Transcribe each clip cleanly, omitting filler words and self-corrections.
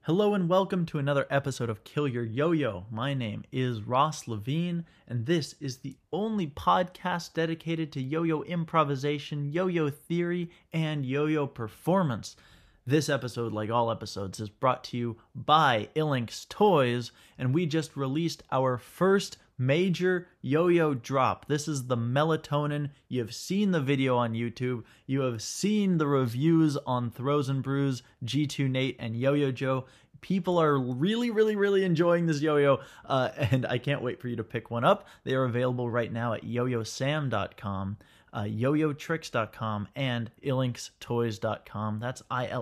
Hello and welcome to another episode of Kill Your Yo-Yo. My name is Ross Levine, and this is the only podcast dedicated to yo-yo improvisation, yo-yo theory, and yo-yo performance. This episode, like all episodes, is brought to you by Ilinx Toys, and we just released our first major yo-yo drop. This is the Melatonin. You've seen the video on YouTube. You have seen the reviews on Throws and Brews, G2 Nate, and Yo-Yo Joe. People are really enjoying this yo-yo, and I can't wait for you to pick one up. They are available right now at yoyosam.com, yoyotricks.com, and ilinxtoys.com. That's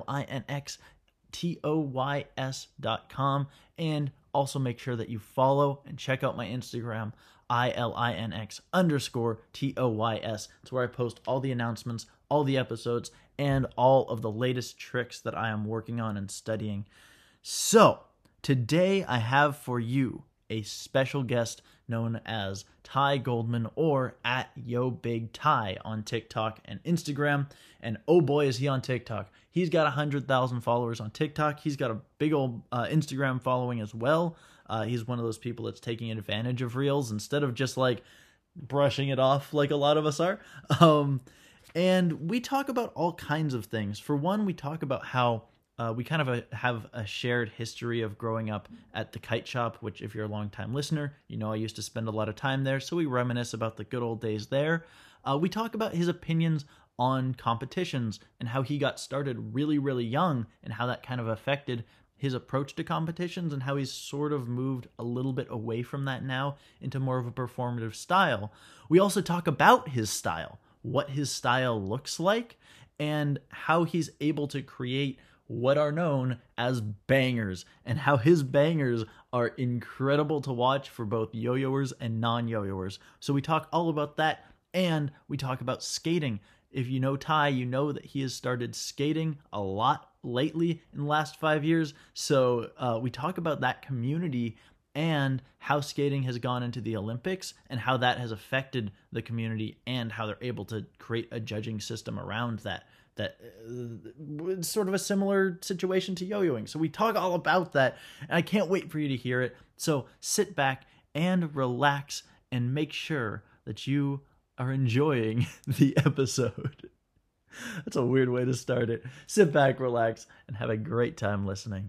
ILINXTOYS.com. And also make sure that you follow and check out my Instagram, ILINX_TOYS. It's where I post all the announcements, all the episodes, and all of the latest tricks that I am working on and studying. So, today I have for you a special guest known as Ty Goldman, or at YoBigTy on TikTok and Instagram. And oh boy, is he on TikTok. He's got 100,000 followers on TikTok. He's got a big old Instagram following as well. He's one of those people that's taking advantage of Reels instead of just like brushing it off like a lot of us are. And we talk about all kinds of things. For one, we talk about how we kind of have a shared history of growing up at the kite shop, which if you're a long-time listener, you know I used to spend a lot of time there, so we reminisce about the good old days there. We talk about his opinions on competitions and how he got started really young and how that kind of affected his approach to competitions and how he's sort of moved a little bit away from that now into more of a performative style. We also talk about his style, what his style looks like, and how he's able to create what are known as bangers, and how his bangers are incredible to watch for both yo-yoers and non-yo-yoers. So we talk all about that, and we talk about skating. If you know Ty, you know that he has started skating a lot lately in the last 5 years. So we talk about that community and how skating has gone into the Olympics and how that has affected the community and how they're able to create a judging system around that. It's sort of a similar situation to yo-yoing. So we talk all about that, and I can't wait for you to hear it. So sit back and relax and make sure that you are enjoying the episode. That's a weird way to start it. Sit back, relax, and have a great time listening.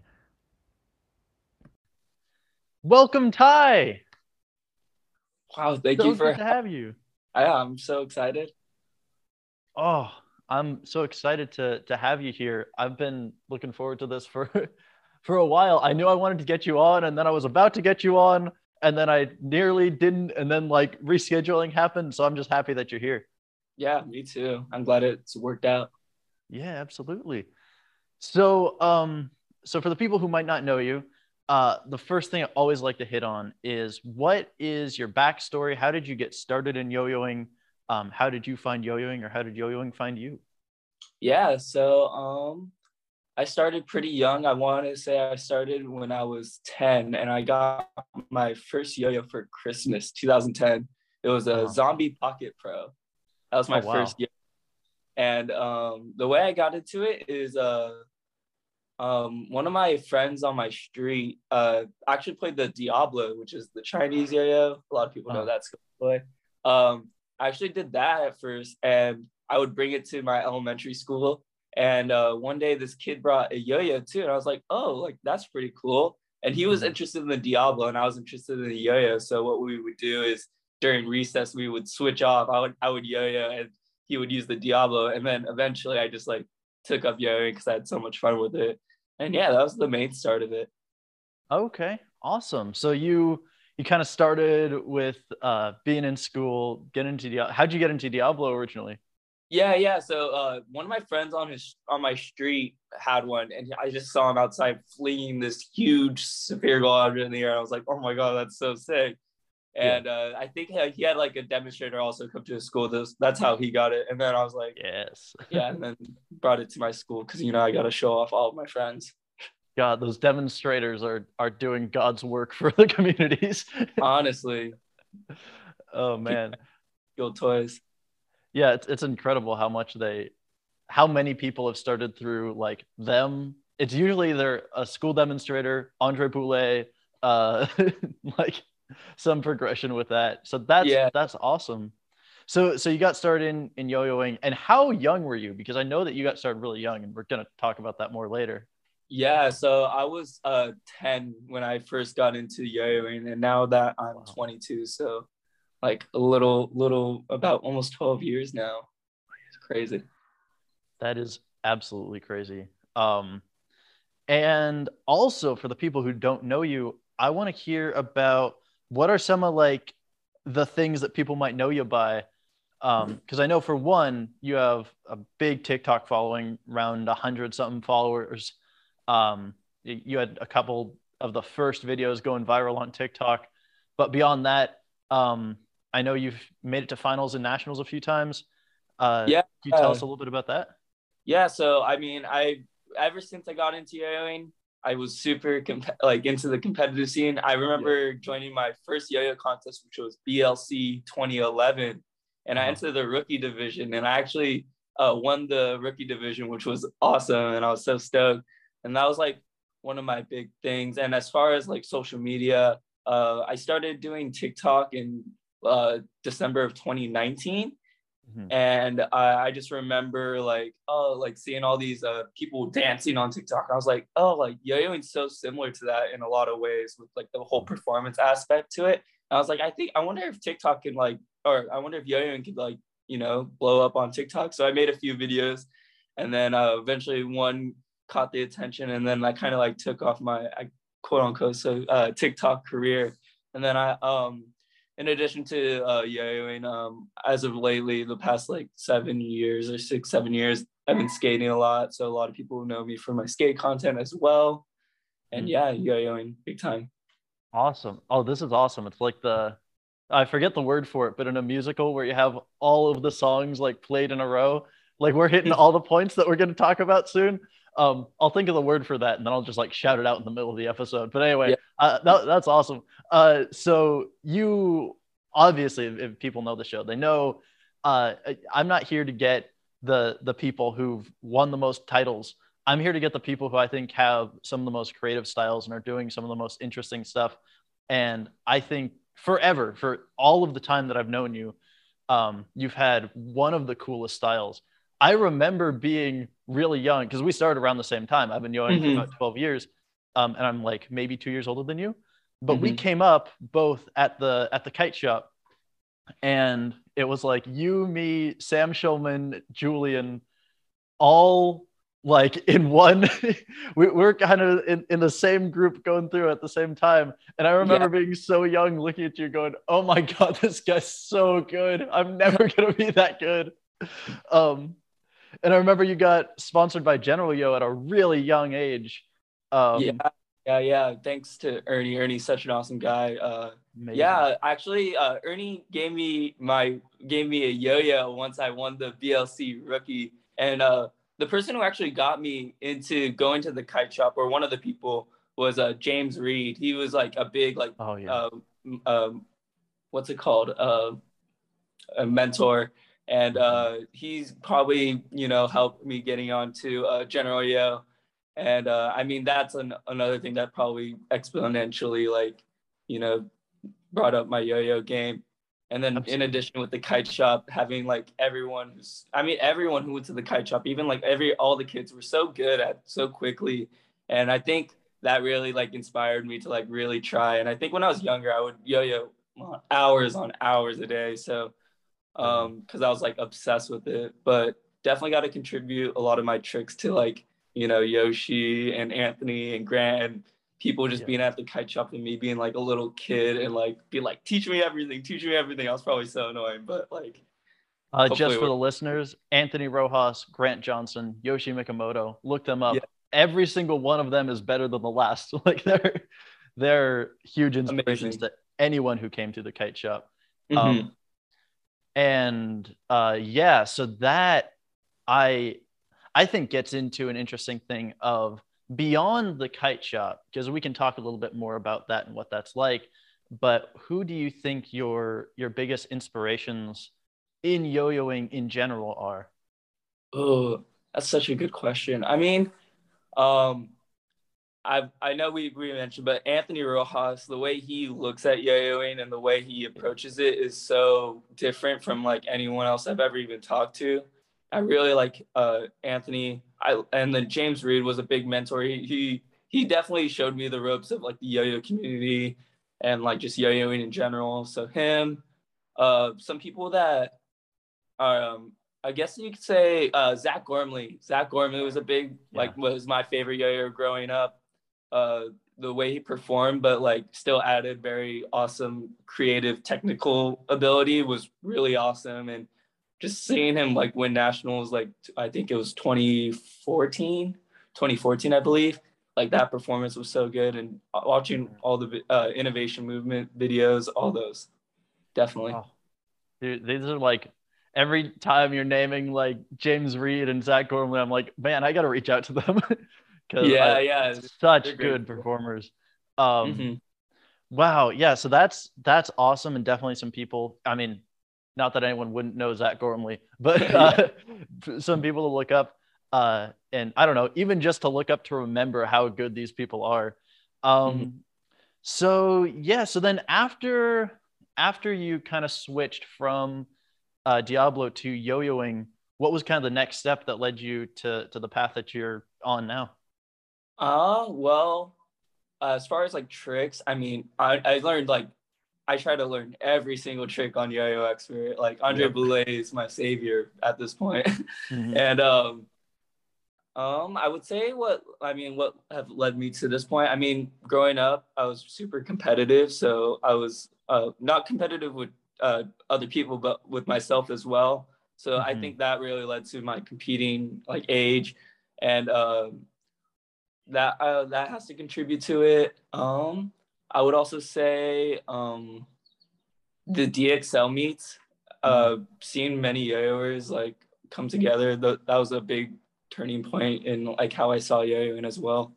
Welcome, Ty. Wow, thank So you for good to have you. I'm so excited. Oh, I'm so excited to have you here. I've been looking forward to this for a while. I knew I wanted to get you on, and then I was about to get you on, and then I nearly didn't, and then like rescheduling happened. So I'm just happy that you're here. Yeah, me too. I'm glad it's worked out. Yeah, absolutely. So so for the people who might not know you, the first thing I always like to hit on is, what is your backstory? How did you get started in yo-yoing? How did you find yo-yoing, or how did yo-yoing find you? Yeah, so I started pretty young. I want to say I started when I was 10, and I got my first yo-yo for Christmas, 2010. It was a Zombie Pocket Pro. That was my first yo. And the way I got into it is one of my friends on my street actually played the Diablo, which is the Chinese yo-yo. A lot of people know that's good play. I actually did that at first, and I would bring it to my elementary school. And one day this kid brought a yo-yo too, and I was like, oh, like that's pretty cool. And he was interested in the Diablo, and I was interested in the yo-yo. So what we would do is during recess, we would switch off. I would yo-yo, and he would use the Diablo. And then eventually I just like took up yo-yoing because I had so much fun with it. And yeah, that was the main start of it. Okay, awesome. So you kind of started with being in school, get into Diablo. How'd you get into Diablo originally? Yeah. So one of my friends on my street had one, and I just saw him outside flinging this huge spherical object in the air. I was like, oh my god, that's so sick. And I think he had like a demonstrator also come to his school. That's how he got it. And then I was like, yes. Yeah, and then brought it to my school because I got to show off all of my friends. God, those demonstrators are doing God's work for the communities. Honestly. Oh man. Good toys. Yeah, it's incredible how many people have started through like them it's usually either a school demonstrator, Andre Poulet, uh, like some progression with that. So Yeah. that's awesome. So you got started in yo-yoing, and how young were you? Because I know that you got started really young, and we're gonna talk about that more later. Yeah, so I was 10 when I first got into yo-yoing, and now that I'm Wow, 22, so like a little about almost 12 years now. It's crazy. that is absolutely crazy. And also for the people who don't know you, I want to hear about what are some of like the things that people might know you by. Because I know for one, you have a big TikTok following, around 100 something followers. You had a couple of the first videos going viral on TikTok, but beyond that, I know you've made it to finals and nationals a few times. Yeah. Can you tell us a little bit about that? Yeah, so I mean, I ever since I got into yo-yoing, I was super like into the competitive scene. I Yeah. remember joining my first yo-yo contest, which was BLC 2011, and I Uh-huh. entered the rookie division, and I actually won the rookie division, which was awesome, and I was so stoked. And that was like one of my big things. And as far as like social media, I started doing TikTok in December of 2019, Mhm. and I just remember like, oh, like seeing all these people dancing on TikTok. I was like, oh, like yo-yoing's so similar to that in a lot of ways with like the whole performance aspect to it. And I was like, I wonder if TikTok can like, or I wonder if yo-yoing could like, blow up on TikTok. So I made a few videos, and then eventually one caught the attention, and then I kind of like took off my quote unquote TikTok career. And then in addition to yo-yoing, as of lately, the past like 7 years or 6, 7 years, I've been skating a lot. So a lot of people know me for my skate content as well. And Mhm. yeah, yo-yoing big time. Awesome. Oh, this is awesome. It's like I forget the word for it, but in a musical where you have all of the songs like played in a row, like we're hitting all the points that we're going to talk about soon. I'll think of the word for that and then I'll just like shout it out in the middle of the episode. But anyway, Yeah. that's awesome. So you obviously, if people know the show, they know I'm not here to get the people who've won the most titles. I'm here to get the people who I think have some of the most creative styles and are doing some of the most interesting stuff. And I think forever, for all of the time that I've known you, you've had one of the coolest styles. I remember being really young because we started around the same time. I've been young for Mm-hmm. about 12 years, and I'm like maybe 2 years older than you. But we Mm-hmm. came up both at the kite shop, and it was like you, me, Sam Schulman, Julian, all like in one. We're kind of in the same group going through at the same time, and I Yeah. remember being so young looking at you going, oh my god, this guy's so good, I'm never gonna be that good. um and I remember you got sponsored by General Yo at a really young age. Yeah. um Yeah. Thanks to Ernie. Ernie's such an awesome guy. Amazing. Yeah, actually, Ernie gave me a yo-yo once I won the BLC rookie, and the person who actually got me into going to the kite shop, or one of the people, was James Reed. He was like a big like Oh yeah. uh, um, what's it called, a mentor, and Mhm. he's probably helped me getting onto General Yo. And I mean that's another thing that probably exponentially like you know brought up my yo-yo game. And then in Absolutely. addition with the kite shop, having like everyone who went to the kite shop, even like all the kids were so good at so quickly. And I think that really like inspired me to like really try. And I think when I was younger, I would yo-yo hours on hours a day. So Really. because I was like obsessed with it. But definitely got to contribute a lot of my tricks to like Yoshi and Anthony and Grant and people just Yeah. being at the kite shop and me being like a little kid and like be like teach me everything, teach me everything. I was probably so annoying, but like Just hopefully for we're the listeners, Anthony Rojas, Grant Johnson, Yoshi Mikamoto, look them yeah, up. Every single one of them is better than the last. Like they're huge inspirations amazing. to anyone who came to the kite shop. Mm-hmm. Um, and yeah, so that I I think gets into an interesting thing of beyond the kite shop, because we can talk a little bit more about that and what that's like. But who do you think your biggest inspirations in yo-yoing in general are? Oh, that's such a good question. I mean, Um, I know we mentioned, but Anthony Rojas, the way he looks at yo-yoing and the way he approaches it is so different from like anyone else I've ever even talked to. I really like Anthony. And then James Reed was a big mentor. He definitely showed me the ropes of like the yo-yo community and like just yo-yoing in general. So him, some people that are I guess you could say Zach Gormley. Zach Gormley was a big was my favorite yo-yo growing up. The way he performed, but like still added very awesome creative technical ability was really awesome. And just seeing him like win nationals, like I think it was 2014, I believe. Like that performance was so good, and watching all the innovation movement videos, all those, definitely. Oh, dude, these are like every time you're naming like James Reed and Zach Gormley, I'm like, man, I got to reach out to them because such good performers. Wow, yeah. So that's awesome, and definitely some people. I mean, not that anyone wouldn't know Zach Gormley, but some people to look up. And I don't know, even just to look up to remember how good these people are. So yeah, so then after you kind of switched from Diablo to yo-yoing, what was kind of the next step that led you to the path that you're on now? Well, as far as like tricks, I mean, I learned like I try to learn every single trick on Yo-Yo Expert. Like Andre Boulay is my savior at this point. And I would say what have led me to this point. I mean, growing up, I was super competitive, so I was not competitive with other people, but with myself as well. So I think that really led to my competing like age, and that has to contribute to it. I would also say the DXL meets, seeing many yo-yoers like come together, that was a big turning point in like how I saw yo-yoing as well.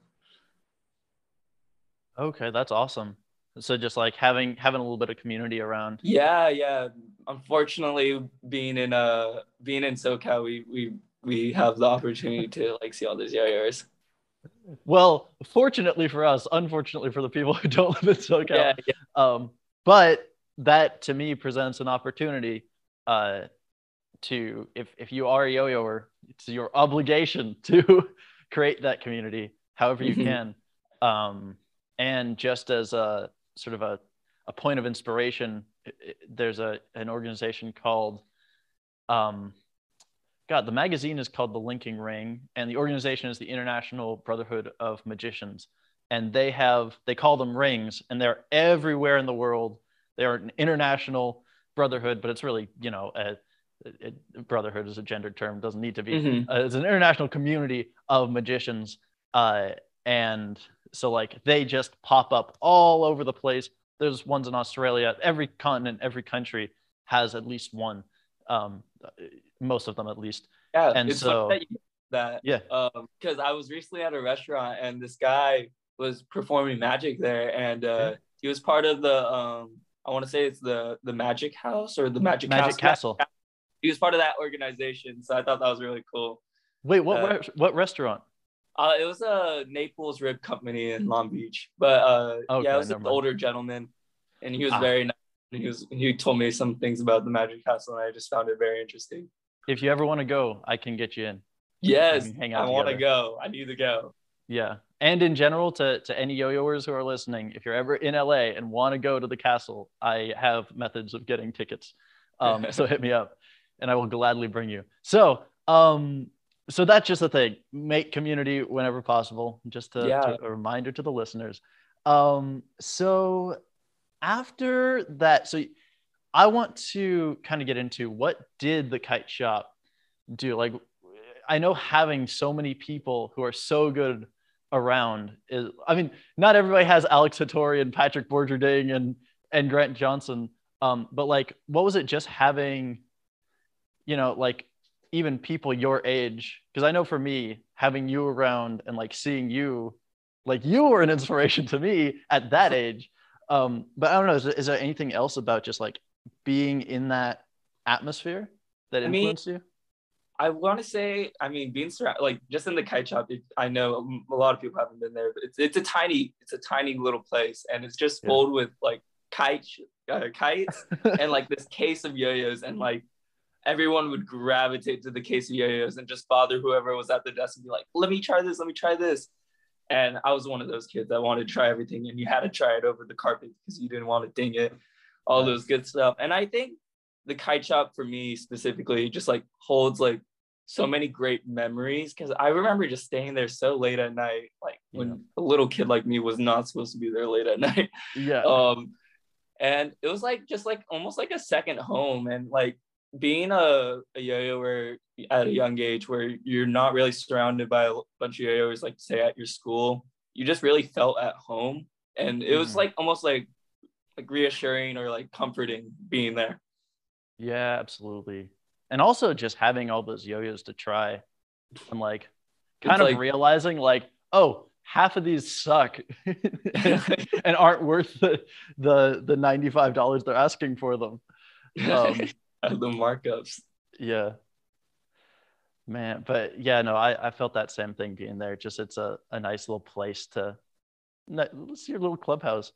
Okay, that's awesome. So just like having a little bit of community around. Yeah. Unfortunately, being in SoCal, we have the opportunity to like see all these yo-yoers. Well, fortunately for us, unfortunately for the people who don't live in SoCal. But that to me presents an opportunity to if you are a yo-yoer, it's your obligation to create that community however you can. And just as a sort of a point of inspiration, there's an organization called the magazine is called The Linking Ring, and the organization is the International Brotherhood of Magicians. And they call them rings, and they're everywhere in the world. They're an international brotherhood, but it's really, brotherhood is a gendered term, doesn't need to be. It's an international community of magicians. And so like they just pop up all over the place. There's ones in Australia. Every continent, every country has at least one. Most of them at least. Yeah, and it's so that because I was recently at a restaurant and this guy was performing magic there, and he was part of the I want to say it's the Magic House or the Magic Castle. He was part of that organization, so I thought that was really cool. Wait, what restaurant? It was a Naples Rib Company in Long Beach, but it was an older gentleman, and he was very nice. He told me some things about the Magic Castle, and I just found it very interesting. If you ever want to go, I can get you in. Yes, I want to go. I need to go. Yeah, and in general, to any yo-yoers who are listening, if you're ever in LA and want to go to the castle, I have methods of getting tickets. So hit me up, and I will gladly bring you. So that's just the thing. Make community whenever possible. Just a reminder to the listeners. So after that, so I want to kind of get into what did the Kite Shop do? Like, I know having so many people who are so good around is, I mean, not everybody has Alex Hattori and Patrick Borgerding and Grant Johnson. But like, what was it just having, like even people your age? Because I know for me, having you around and like seeing you, like you were an inspiration to me at that age. But I don't know, is there anything else about just like being in that atmosphere that influenced you? I want to say, I mean, being surrounded, like just in the kite shop, I know a lot of people haven't been there, but it's a tiny little place, and it's just Yeah. full with like kites and like this case of yo-yos, and like everyone would gravitate to the case of yo-yos and just bother whoever was at the desk and be like, let me try this, let me try this. And I was one of those kids that wanted to try everything, and you had to try it over the carpet because you didn't want to ding it, all those good stuff. And I think the kite shop for me specifically just like holds like so many great memories, because I remember just staying there so late at night, like when a little kid like me was not supposed to be there late at night. Yeah. And it was like just like almost like a second home. And like being a yo-yoer at a young age where you're not really surrounded by a bunch of yo-yoers, like say at your school, you just really felt at home. And it was like almost like reassuring or like comforting being there. Yeah, absolutely. And also just having all those yo-yos to try and like kind of realizing like, oh, half of these suck and aren't worth the $95 they're asking for them. The markups. Yeah. Man, but yeah, no, I felt that same thing being there. Just it's a nice little place to let's see your little clubhouse.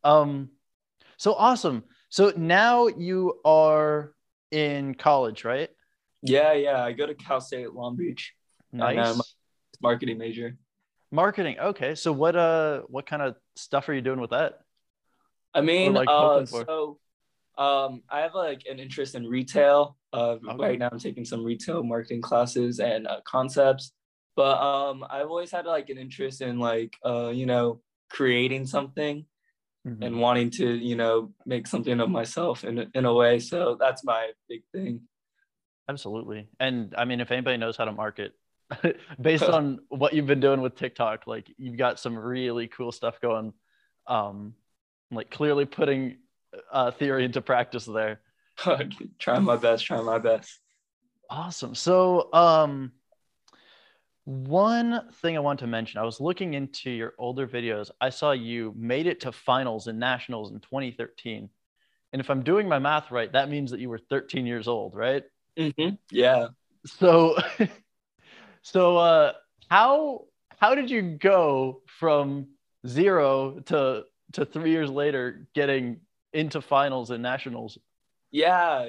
So awesome. So now you are in college, right? Yeah. I go to Cal State Long Beach. Nice. And I'm a marketing major. Marketing. Okay. So what kind of stuff are you doing with that? I mean, I have like an interest in retail. Right now I'm taking some retail marketing classes and concepts. But I've always had like an interest in like creating something and wanting to, make something of myself in a way. So that's my big thing. Absolutely. And I mean, if anybody knows how to market, based on what you've been doing with TikTok, like you've got some really cool stuff going, like clearly putting theory into practice there. Trying my best. Awesome. So one thing I want to mention, I was looking into your older videos. I saw you made it to finals and nationals in 2013. And if I'm doing my math right, that means that you were 13 years old, right? Yeah. So how did you go from 0 to 3 years later getting into finals and nationals? Yeah.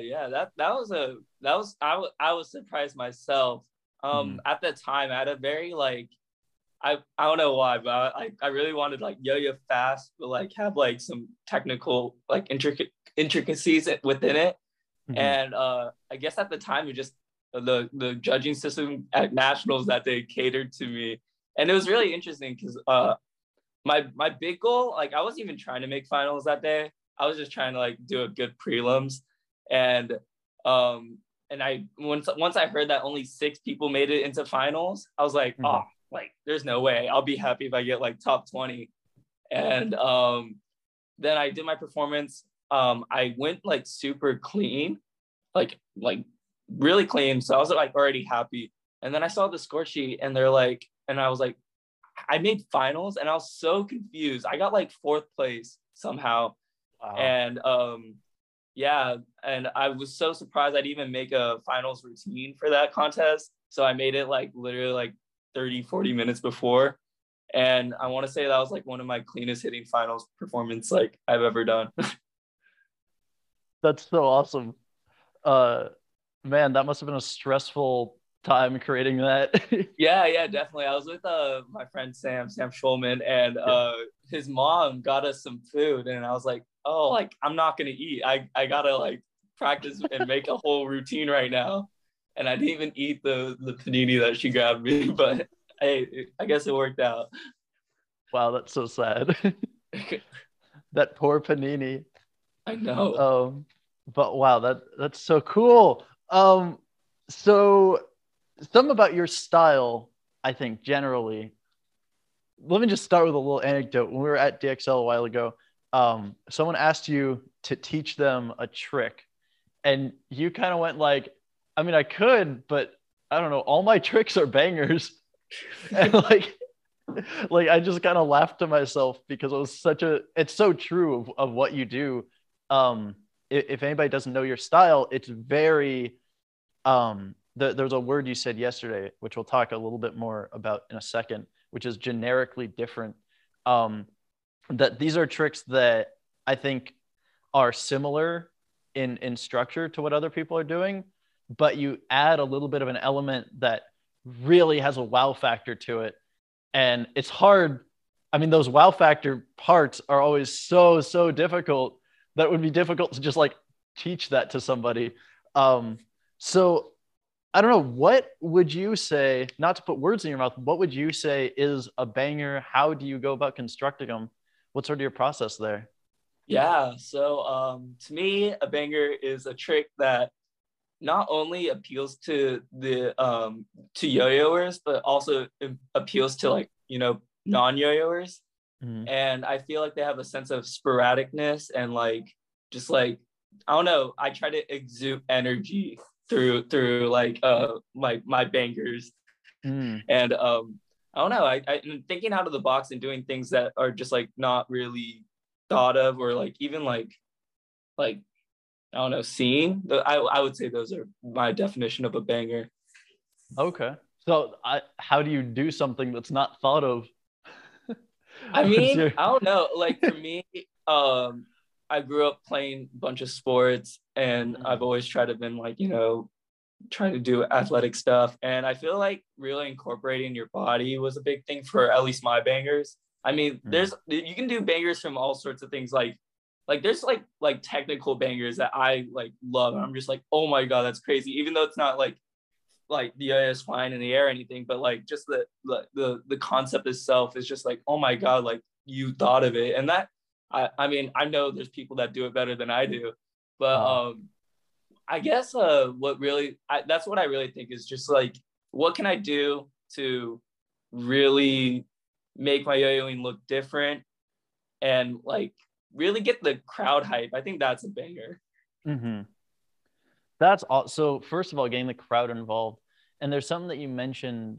I was surprised myself. At the time I had a very like I don't know why, but I really wanted like yo-yo fast, but like have like some technical like intricacies within it. And I guess at the time it just the judging system at nationals that they catered to me, and it was really interesting because my big goal, like I wasn't even trying to make finals that day. I was just trying to like do a good prelims, and I once I heard that only 6 people made it into finals, I was like, oh, like there's no way. I'll be happy if I get like top 20. And then I did my performance. I went like super clean, like really clean. So I was like already happy. And then I saw the score sheet and they're like, and I was like, I made finals, and I was so confused. I got like 4th place somehow. Wow. And yeah, and I was so surprised I'd even make a finals routine for that contest. So I made it like literally like 30-40 minutes before. And I want to say that was like one of my cleanest hitting finals performance like I've ever done. That's so awesome. Man, that must have been a stressful time creating that. yeah, definitely. I was with my friend Sam Schulman, and his mom got us some food, and I was like, oh, like I'm not gonna eat. I gotta like practice and make a whole routine right now. And I didn't even eat the panini that she grabbed me, but hey, I guess it worked out. Wow, that's so sad. That poor panini. I know. But wow, that's so cool. So some about your style, I think generally. Let me just start with a little anecdote. When we were at DXL a while ago, someone asked you to teach them a trick, and you kind of went like, I mean, I could, but I don't know, all my tricks are bangers. And like I just kind of laughed to myself because it was it's so true of what you do. If anybody doesn't know your style, it's very there's a word you said yesterday, which we'll talk a little bit more about in a second, which is generically different. That these are tricks that I think are similar in structure to what other people are doing, but you add a little bit of an element that really has a wow factor to it. And it's hard. I mean, those wow factor parts are always so difficult that it would be difficult to just like teach that to somebody. So I don't know, what would you say, not to put words in your mouth, what would you say is a banger? How do you go about constructing them? What's sort of your process there? Yeah, so to me, a banger is a trick that not only appeals to the to yo-yoers, but also appeals to like, you know, non-yo-yoers. Mm-hmm. And I feel like they have a sense of sporadicness and like just like I don't know, I try to exude energy through like my bangers. Mm. And I don't know, I'm thinking out of the box and doing things that are just like not really thought of, or like even like I don't know, seen. I would say those are my definition of a banger. Okay. So how do you do something that's not thought of? I What's mean, your... I don't know. Like for me, I grew up playing a bunch of sports, and I've Mm. always tried to been like, you know, trying to do athletic stuff. And I feel like really incorporating your body was a big thing for at least my bangers. I mean, Mm. there's you can do bangers from all sorts of things. Like there's like technical bangers that I like love. And I'm just like, oh my god, that's crazy. Even though it's not like the air is flying in the air or anything, but like just the concept itself is just like, oh my god, like you thought of it. And that I mean, I know there's people that do it better than I do, but Oh. I guess that's what I really think is just like, what can I do to really make my yo-yoing look different and like really get the crowd hype. I think that's a banger. Mm-hmm. That's all. So first of all, getting the crowd involved, and there's something that you mentioned,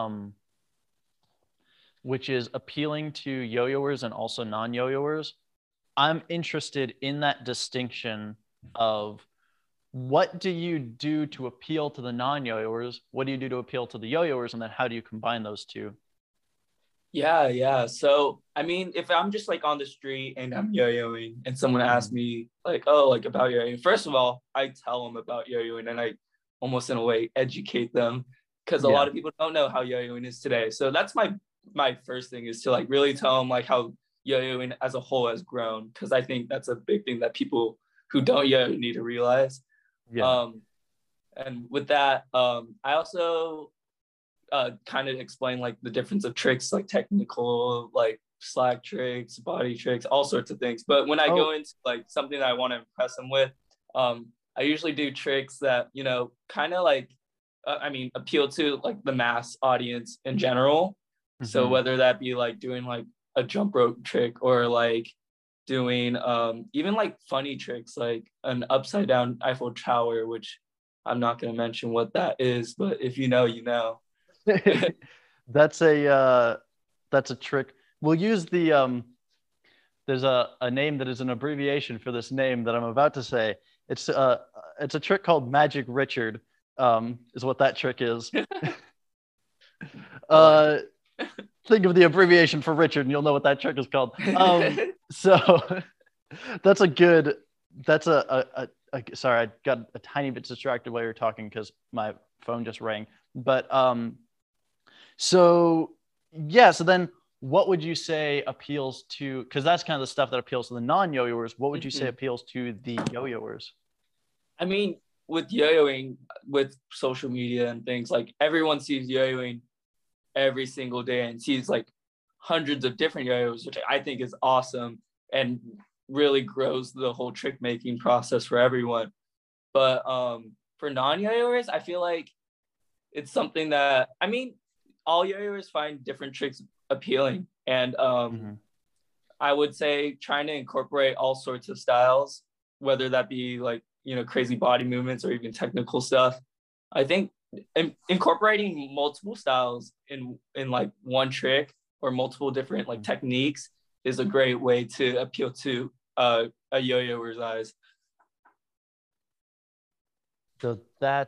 which is appealing to yo-yoers and also non-yo-yoers. I'm interested in that distinction of what do you do to appeal to the non-yo-yoers? What do you do to appeal to the yo-yoers? And then how do you combine those two? Yeah. So I mean, if I'm just like on the street and I'm yo-yoing and someone asks Mm-hmm. me like, oh, like about yo-yoing, first of all, I tell them about yo-yoing and I almost in a way educate them, because a Yeah. lot of people don't know how yo-yoing is today. So that's my first thing, is to like really tell them like how yo-yoing as a whole has grown, because I think that's a big thing that people who don't yo need to realize. Yeah. Um, and with that, I also kind of explain like the difference of tricks, like technical, like slack tricks, body tricks, all sorts of things. But when I go Oh. into like something that I want to impress them with, I usually do tricks that, you know, kind of like, I mean, appeal to like the mass audience in general. So Mm-hmm. whether that be like doing like a jump rope trick, or like doing even like funny tricks like an upside down Eiffel Tower, which I'm not going to mention what that is, but if you know, you know. That's a trick. We'll use there's a name that is an abbreviation for this name that I'm about to say. It's a trick called Magic Richard, is what that trick is. I like uh think of the abbreviation for Richard and you'll know what that trick is called. it. So that's a good that's sorry, I got a tiny bit distracted while you were talking because my phone just rang. But so yeah, so then what would you say appeals to, because that's kind of the stuff that appeals to the non-yo-yoers, what would you say appeals to the yo-yoers? I mean, with yo-yoing, with social media and things, like everyone sees yo-yoing every single day and sees like hundreds of different yo-yos, which I think is awesome and really grows the whole trick making process for everyone. But for non-yo-yoers, I feel like it's something that, I mean, all yo-yoers find different tricks appealing, and Mm-hmm. I would say trying to incorporate all sorts of styles, whether that be like, you know, crazy body movements or even technical stuff. I think incorporating multiple styles in like one trick, or multiple different like techniques, is a great way to appeal to a yo-yoer's eyes. So that's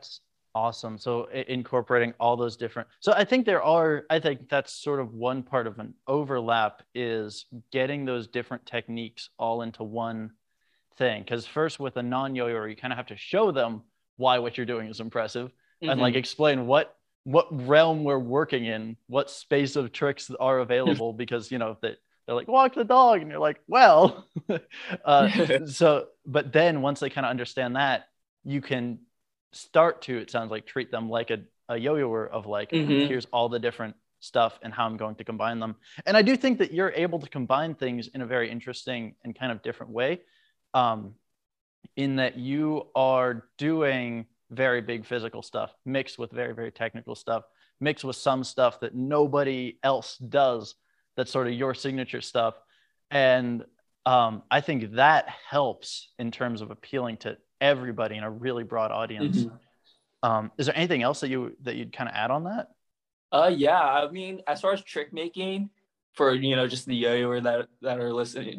Awesome. So incorporating all those different. So I think that's sort of one part of an overlap is getting those different techniques all into one thing. Because first with a non-yo-yo, you kind of have to show them why what you're doing is impressive and like Hmm. explain what realm we're working in, what space of tricks are available. Because they're like walk the dog, and you're like, well, uh, so but then once they kind of understand that, you can start to, it sounds like, treat them like a yo-yoer of like, Hmm. here's all the different stuff and how I'm going to combine them. And I do think that you're able to combine things in a very interesting and kind of different way, um, in that you are doing very big physical stuff mixed with very, very technical stuff, mixed with some stuff that nobody else does, that's sort of your signature stuff. And I think that helps in terms of appealing to everybody in a really broad audience. Hmm. Is there anything else that you'd kind of add on that? Yeah, I mean, as far as trick making for just the yo-yo that are listening,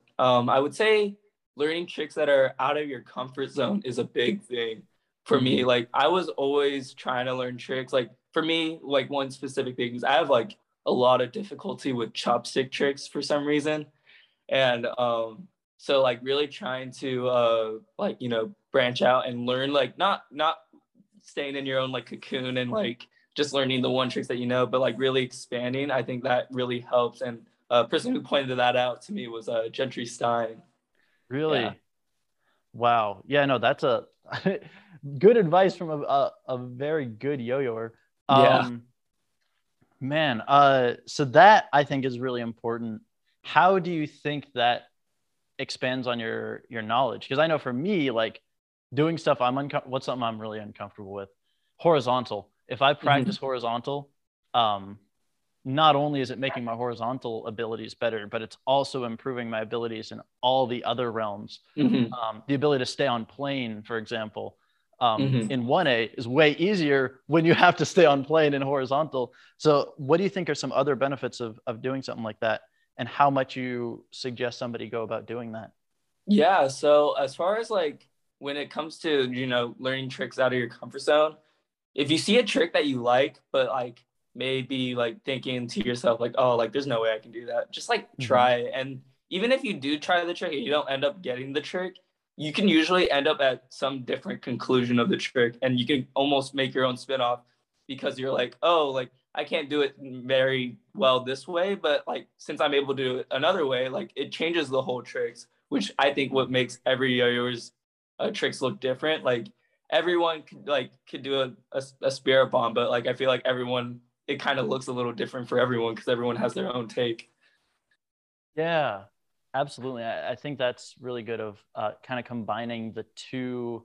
I would say learning tricks that are out of your comfort zone is a big thing for me. Mm-hmm. Like I was always trying to learn tricks. Like for me, like one specific thing is I have like a lot of difficulty with chopstick tricks for some reason. And so like really trying to like branch out and learn, like not staying in your own like cocoon and like just learning the one tricks that but like really expanding. I think that really helps. And a person who pointed that out to me was Gentry Stein. Yeah. Really? Wow. Yeah, no, that's a good advice from a very good yo-yoer. Yeah. Um, Man, so that I think is really important. How do you think that expands on your knowledge? Because I know for me, like doing stuff what's something I'm really uncomfortable with? Horizontal. If I practice Hmm. horizontal, um, not only is it making my horizontal abilities better, but it's also improving my abilities in all the other realms. Hmm. The ability to stay on plane, for example, Hmm. in 1A is way easier when you have to stay on plane in horizontal. So, what do you think are some other benefits of doing something like that, and how much you suggest somebody go about doing that? Yeah. So as far as like when it comes to learning tricks out of your comfort zone, if you see a trick that you like, but like maybe like thinking to yourself like, oh, like there's no way I can do that, just like Mm-hmm. try it. And even if you do try the trick and you don't end up getting the trick, you can usually end up at some different conclusion of the trick, and you can almost make your own spin-off because you're like, oh, like I can't do it very well this way, but like since I'm able to do it another way, like it changes the whole tricks, which I think what makes every yo-yo's tricks look different. Like everyone could do a spirit bomb, but like I feel like everyone, it kind of looks a little different for everyone because everyone has their own take. Yeah, absolutely. I think that's really good of kind of combining the two.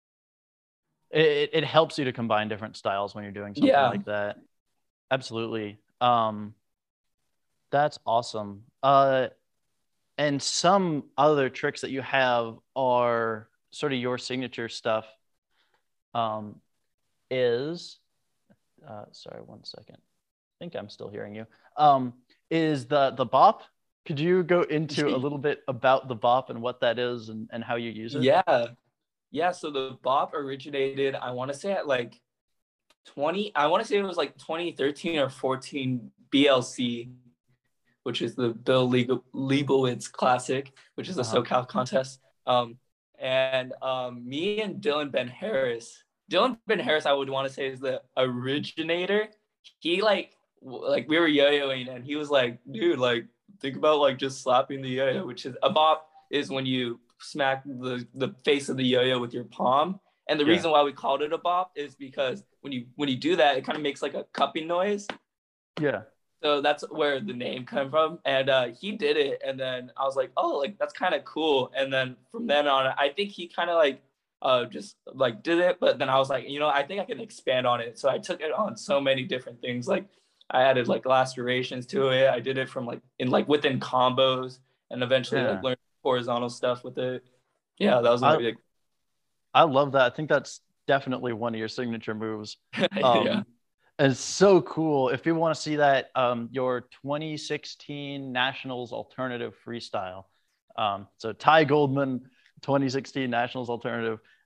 It helps you to combine different styles when you're doing something Yeah. like that. Absolutely. That's awesome. And some other tricks that you have are sort of your signature stuff. Um, is Sorry, one second. I think I'm still hearing you. Is the bop? Could you go into a little bit about the bop and what that is and how you use it? Yeah. Yeah. So the bop originated, I want to say at like I want to say it was like 2013 or 14 BLC, which is the Bill Leibowitz Classic, which is a Uh-huh. SoCal contest. And me and Dylan Ben Harris, I would want to say is the originator. He like we were yo-yoing, and he was like, dude, like think about like just slapping the yo-yo, which is a bop is when you smack the face of the yo-yo with your palm. And the Yeah. reason why we called it a bop is because when you do that, it kind of makes like a cupping noise. Yeah. So that's where the name came from. And he did it. And then I was like, oh, like that's kind of cool. And then from then on, I think he kind of like just like did it. But then I was like, I think I can expand on it. So I took it on so many different things. Like I added like lacerations to it. I did it from like within combos, and eventually like Yeah. learned horizontal stuff with it. Yeah, that was my I big. I love that. I think that's definitely one of your signature moves. Yeah. Um, and it's so cool. If people want to see that, your 2016 Nationals Alternative Freestyle. So Ty Goldman, 2016 Nationals Alternative.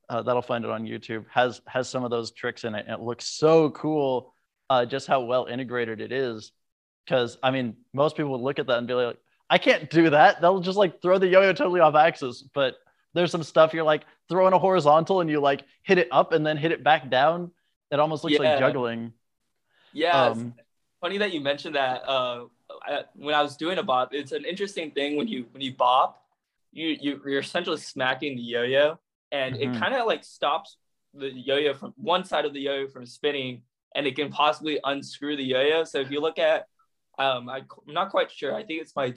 that'll find it on YouTube, has some of those tricks in it, and it looks so cool. Just how well integrated it is. Because I mean, most people would look at that and be like, I can't do that. They'll just like throw the yo-yo totally off axis. But there's some stuff you're like throwing a horizontal and you like hit it up and then hit it back down. It almost looks like juggling. Yeah, it's funny that you mentioned that. When I was doing a bop, it's an interesting thing when you bop, you're essentially smacking the yo-yo, and it kind of like stops the yo-yo from one side of the yo-yo from spinning, and it can possibly unscrew the yo-yo. So if you look at, I'm not quite sure. I think it's my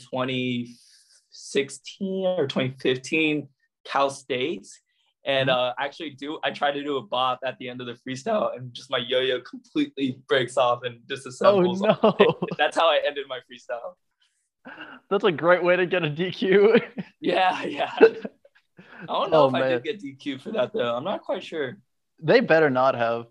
2016 or 2015 Cal States. And I try to do a bop at the end of the freestyle, and just my yo-yo completely breaks off and disassembles. Oh no! That's how I ended my freestyle. That's a great way to get a DQ. Yeah. I don't know if I did get DQ for that though. I'm not quite sure. They better not have.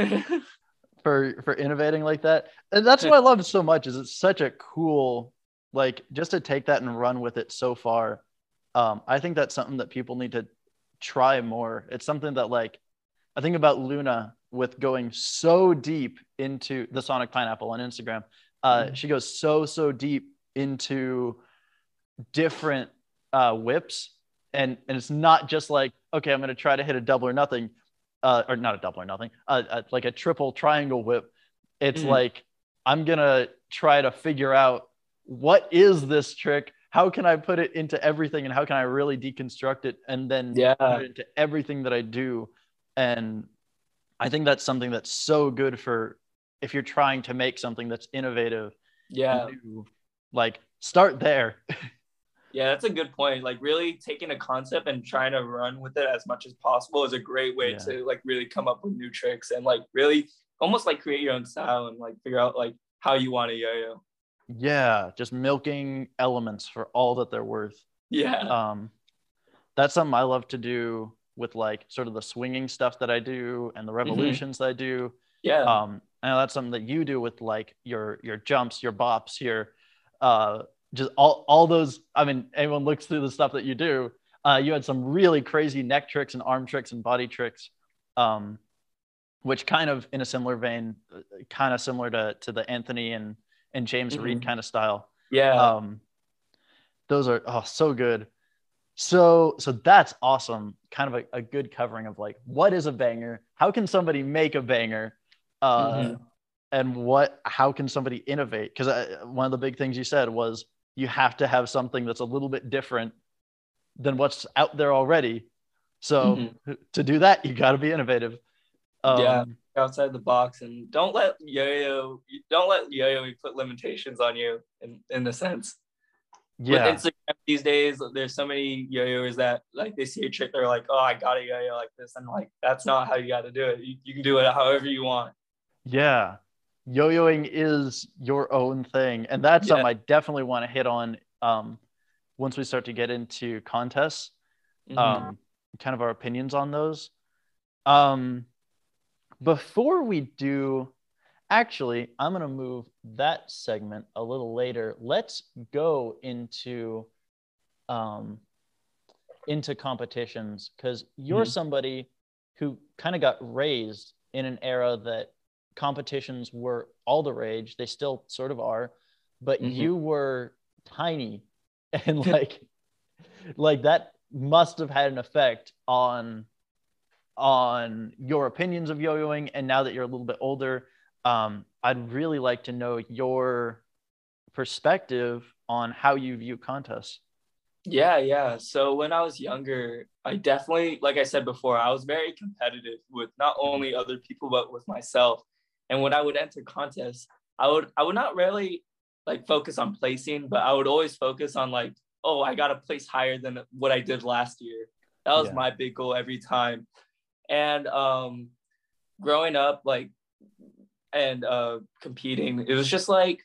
for innovating like that. And that's what I love so much, is it's such a cool, like, just to take that and run with it so far. I think that's something that people need to try more. It's something that, like, I think about Luna with going so deep into the Sonic Pineapple on Instagram. She goes so deep into different whips, and it's not just like, okay, I'm going to try to hit a double or nothing, or not a double or nothing, like a triple triangle whip. It's like, I'm going to try to figure out, what is this trick? How can I put it into everything, and how can I really deconstruct it and then put it into everything that I do? And I think that's something that's so good for if you're trying to make something that's innovative. New, like, start there. Yeah, that's a good point. Like, really taking a concept and trying to run with it as much as possible is a great way to like really come up with new tricks and like really almost like create your own style and like figure out like how you want to yo-yo. Yeah, just milking elements for all that they're worth. Yeah. That's something I love to do with like sort of the swinging stuff that I do and the revolutions that I do. Yeah. I know that's something that you do with like your jumps, your bops, your just all those. I mean, anyone looks through the stuff that you do. You had some really crazy neck tricks and arm tricks and body tricks, which kind of in a similar vein, kind of similar to the Anthony and James Reed kind of style. Yeah. Those are so good. So that's awesome. Kind of a good covering of like, what is a banger? How can somebody make a banger? And how can somebody innovate? Because one of the big things you said was you have to have something that's a little bit different than what's out there already. So to do that, you got to be innovative. Outside the box, and don't let yo-yo put limitations on you in a sense. With Instagram these days, there's so many yo-yoers that like they see a trick, they're like, oh, I got a yo-yo like this. And like, that's not how you got to do it. You can do it however you want. Yeah. Yo-yoing is your own thing. And that's something I definitely want to hit on once we start to get into contests, kind of our opinions on those. Before we do, actually, I'm going to move that segment a little later. Let's go into competitions, because you're somebody who kind of got raised in an era that competitions were all the rage. They still sort of are, but you were tiny, and like that must have had an effect on your opinions of yo-yoing. And now that you're a little bit older, I'd really like to know your perspective on how you view contests. Yeah. So when I was younger, I definitely, like I said before, I was very competitive with not only other people, but with myself. And when I would enter contests, I would not really like focus on placing, but I would always focus on like, oh, I got to place higher than what I did last year. That was my big goal every time. And growing up, like, and competing, it was just like,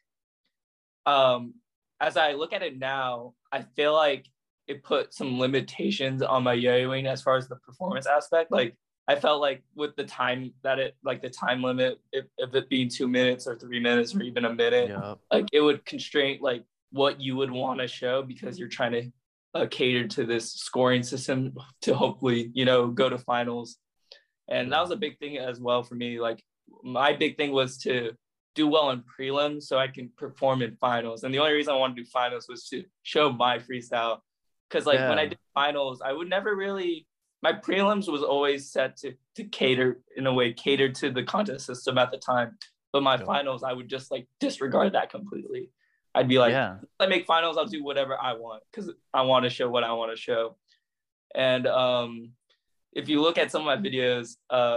as I look at it now, I feel like it put some limitations on my yo-yoing as far as the performance aspect. Like, I felt like with the time the time limit, if it being 2 minutes or 3 minutes or even a minute, like it would constrain like what you would want to show, because you're trying to cater to this scoring system to hopefully, go to finals. And that was a big thing as well for me. Like my big thing was to do well in prelims so I can perform in finals. And the only reason I wanted to do finals was to show my freestyle. Because like when I did finals, I would never really, my prelims was always set to cater to the contest system at the time. But my finals, I would just like disregard that completely. I'd be like, if I make finals, I'll do whatever I want because I want to show what I want to show. And if you look at some of my videos,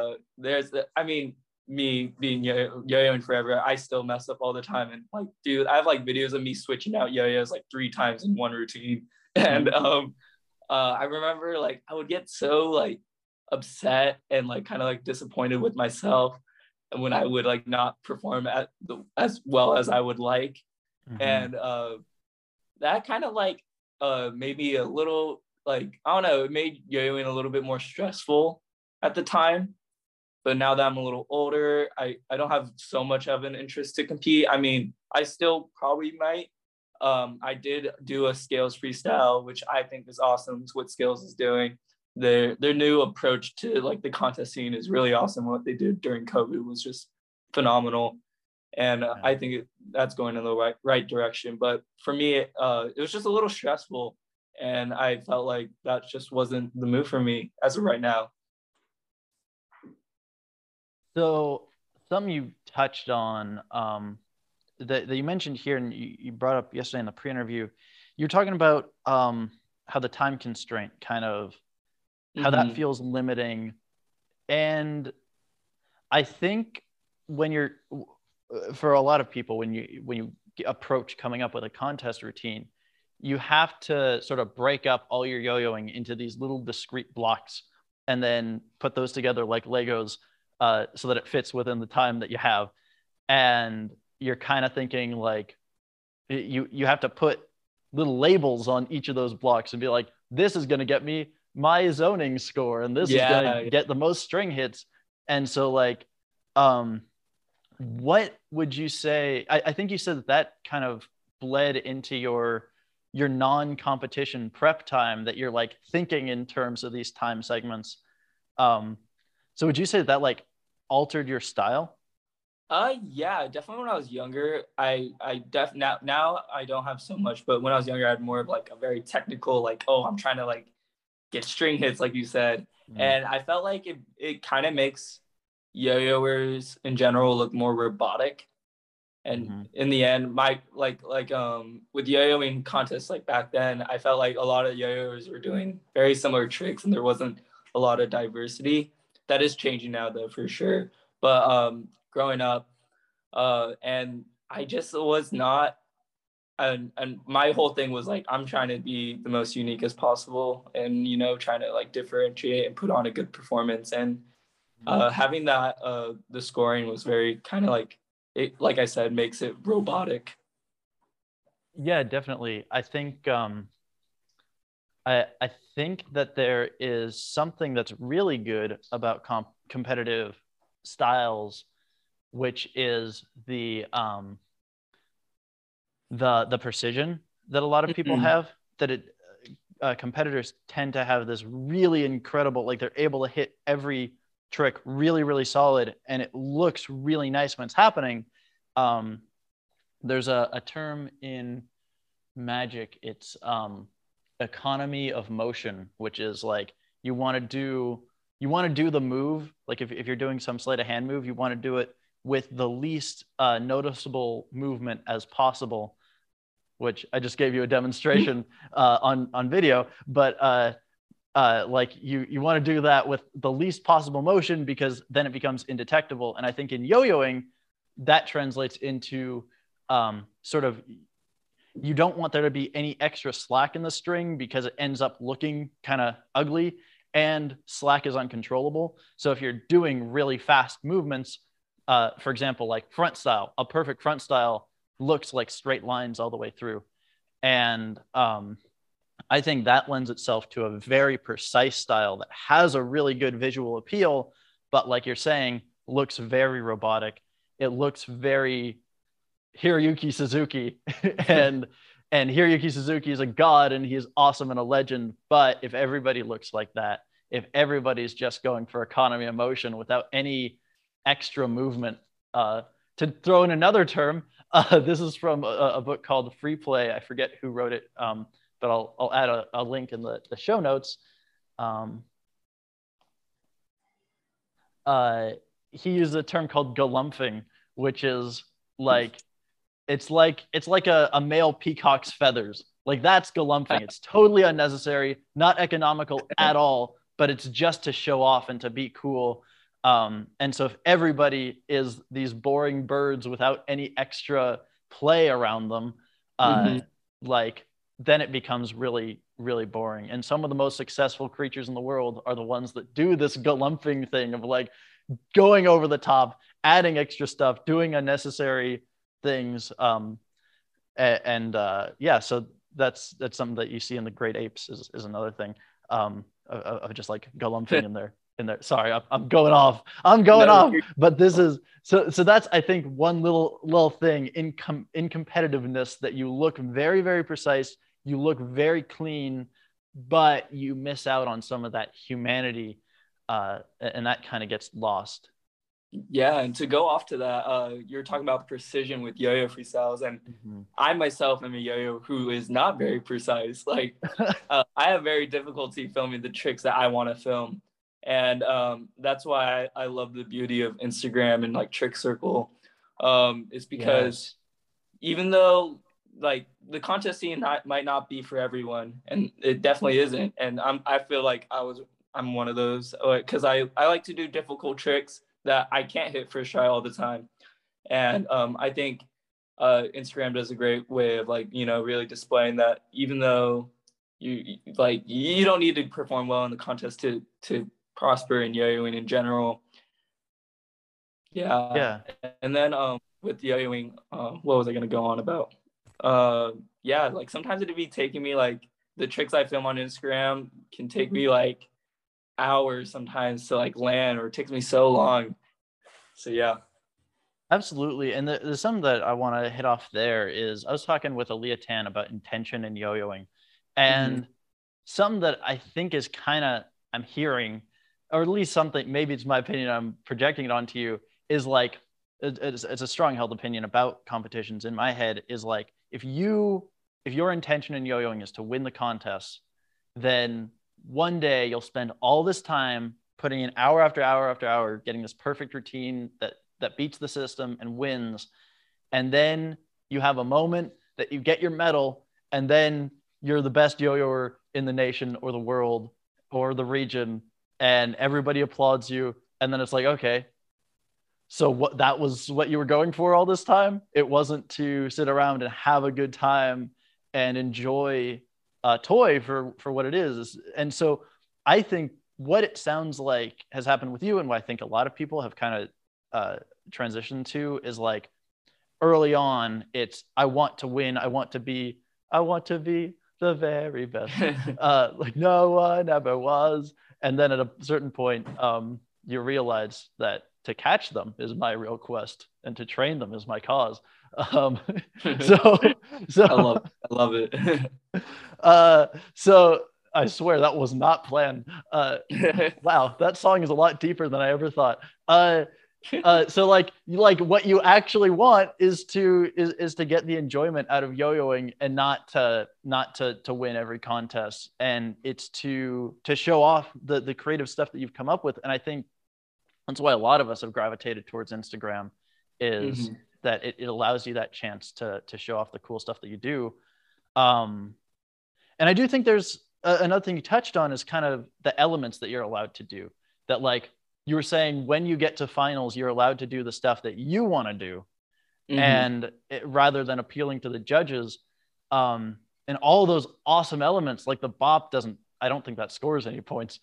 me being yo-yoing forever, I still mess up all the time. And like, dude, I have like videos of me switching out yo-yos like 3 times in one routine. And I remember like I would get so like upset and like kind of like disappointed with myself when I would like not perform as well as I would like. And that kind of like made me a little like, I don't know, it made yo-yoing a little bit more stressful at the time. But now that I'm a little older, I don't have so much of an interest to compete. I mean, I still probably might. I did do a Scales freestyle, which I think is awesome. It's what Scales is doing. Their new approach to like the contest scene is really awesome. What they did during COVID was just phenomenal. And I think that's going in the right direction. But for me, it was just a little stressful. And I felt like that just wasn't the move for me as of right now. So something you touched on that you mentioned here, and you brought up yesterday in the pre-interview, you're talking about how the time constraint kind of, how that feels limiting. And I think when you're, for a lot of people, when you approach coming up with a contest routine, you have to sort of break up all your yo-yoing into these little discrete blocks and then put those together like Legos so that it fits within the time that you have. And you're kind of thinking like you have to put little labels on each of those blocks and be like, this is going to get me my zoning score and this is going to get the most string hits. And so like, what would you say? I think you said that kind of bled into your non-competition prep time, that you're like thinking in terms of these time segments. So would you say that like altered your style? Yeah, definitely when I was younger, now I don't have so much, but when I was younger, I had more of like a very technical, like, oh, I'm trying to like get string hits, like you said. And I felt like it kind of makes yo-yoers in general look more robotic. And in the end, my with yo-yoing contests like back then, I felt like a lot of yo-yoers were doing very similar tricks and there wasn't a lot of diversity. That is changing now though, for sure. But growing up, and I just was not, and my whole thing was like, I'm trying to be the most unique as possible and, trying to like differentiate and put on a good performance. And having that, the scoring was very kind of like, it, like I said, makes it robotic. Yeah, definitely. I think I think that there is something that's really good about competitive styles, which is the precision that a lot of people have. That competitors tend to have this really incredible, like they're able to hit every trick really, really solid, and it looks really nice when it's happening. There's a term in magic. It's economy of motion, which is like you want to do the move. Like if you're doing some sleight of hand move, you want to do it with the least noticeable movement as possible, which I just gave you a demonstration on video. But like you want to do that with the least possible motion because then it becomes indetectable. And I think in yo-yoing, that translates into sort of, you don't want there to be any extra slack in the string because it ends up looking kind of ugly, and slack is uncontrollable. So if you're doing really fast movements, for example, like front style, a perfect front style looks like straight lines all the way through. And I think that lends itself to a very precise style that has a really good visual appeal, but like you're saying, looks very robotic. It looks very Hiroyuki Suzuki. and And Hiroyuki Suzuki is a god and he is awesome and a legend. But if everybody looks like that, if everybody's just going for economy of motion without any extra movement, to throw in another term, this is from a book called Free Play. I forget who wrote it, but I'll add a link in the show notes. He used a term called galumphing, which is like it's like a male peacock's feathers. Like that's galumphing. It's totally unnecessary, not economical at all, but it's just to show off and to be cool. And so if everybody is these boring birds without any extra play around them, like then it becomes really, really boring. And some of the most successful creatures in the world are the ones that do this galumphing thing of like going over the top, adding extra stuff, doing unnecessary things. Yeah, so that's something that you see in the great apes is another thing, of just like galumphing in there. Sorry, I'm going off. But this is so that's, I think, one little thing in competitiveness, that you look very, very precise, you look very clean, but you miss out on some of that humanity, and that kind of gets lost. Yeah, and to go off to that, you're talking about precision with yo-yo freestyles, and I myself am a yo-yo who is not very precise. Like, I have very difficulty filming the tricks that I want to film, and that's why I love the beauty of Instagram and like Trick Circle. Is because even though like the contest scene might not be for everyone, and it definitely isn't, and I feel like I'm one of those, because I like to do difficult tricks that I can't hit first try all the time. And I think Instagram does a great way of like, really displaying that even though you don't need to perform well in the contest to prosper in yo-yoing in general. Yeah. And then with yo-yoing, what was I going to go on about? Yeah, like sometimes it'd be taking me like the tricks I film on Instagram can take me like hours sometimes to like land, or it takes me so long. So yeah, absolutely. And there's something that I want to hit off there is I was talking with Aaliyah Tan about intention and yo-yoing, and something that I think is kind of, I'm hearing, or at least something, maybe it's my opinion, I'm projecting it onto you, is like it's a strong held opinion about competitions in my head, is like if your intention in yo-yoing is to win the contest, then one day you'll spend all this time putting in hour after hour after hour, getting this perfect routine that beats the system and wins. And then you have a moment that you get your medal, and then you're the best yo-yoer in the nation or the world or the region, and everybody applauds you. And then it's like, okay, so that was what you were going for all this time? It wasn't to sit around and have a good time and enjoy a toy for what it is. And so I think what it sounds like has happened with you, and what I think a lot of people have kind of transitioned to, is like early on, it's I want to win, I want to be the very best, like no one ever was. And then at a certain point, you realize that to catch them is my real quest, and to train them is my cause. So I love it. So I swear that was not planned. Wow, that song is a lot deeper than I ever thought. So like what you actually want is to get the enjoyment out of yo-yoing, and not to win every contest. And it's to show off the creative stuff that you've come up with. And I think that's why a lot of us have gravitated towards Instagram, is that it allows you that chance to show off the cool stuff that you do. And I do think there's another thing you touched on, is kind of the elements that you're allowed to do. That like you were saying, when you get to finals, you're allowed to do the stuff that you want to do, and rather than appealing to the judges. And all those awesome elements, like the bop I don't think that scores any points.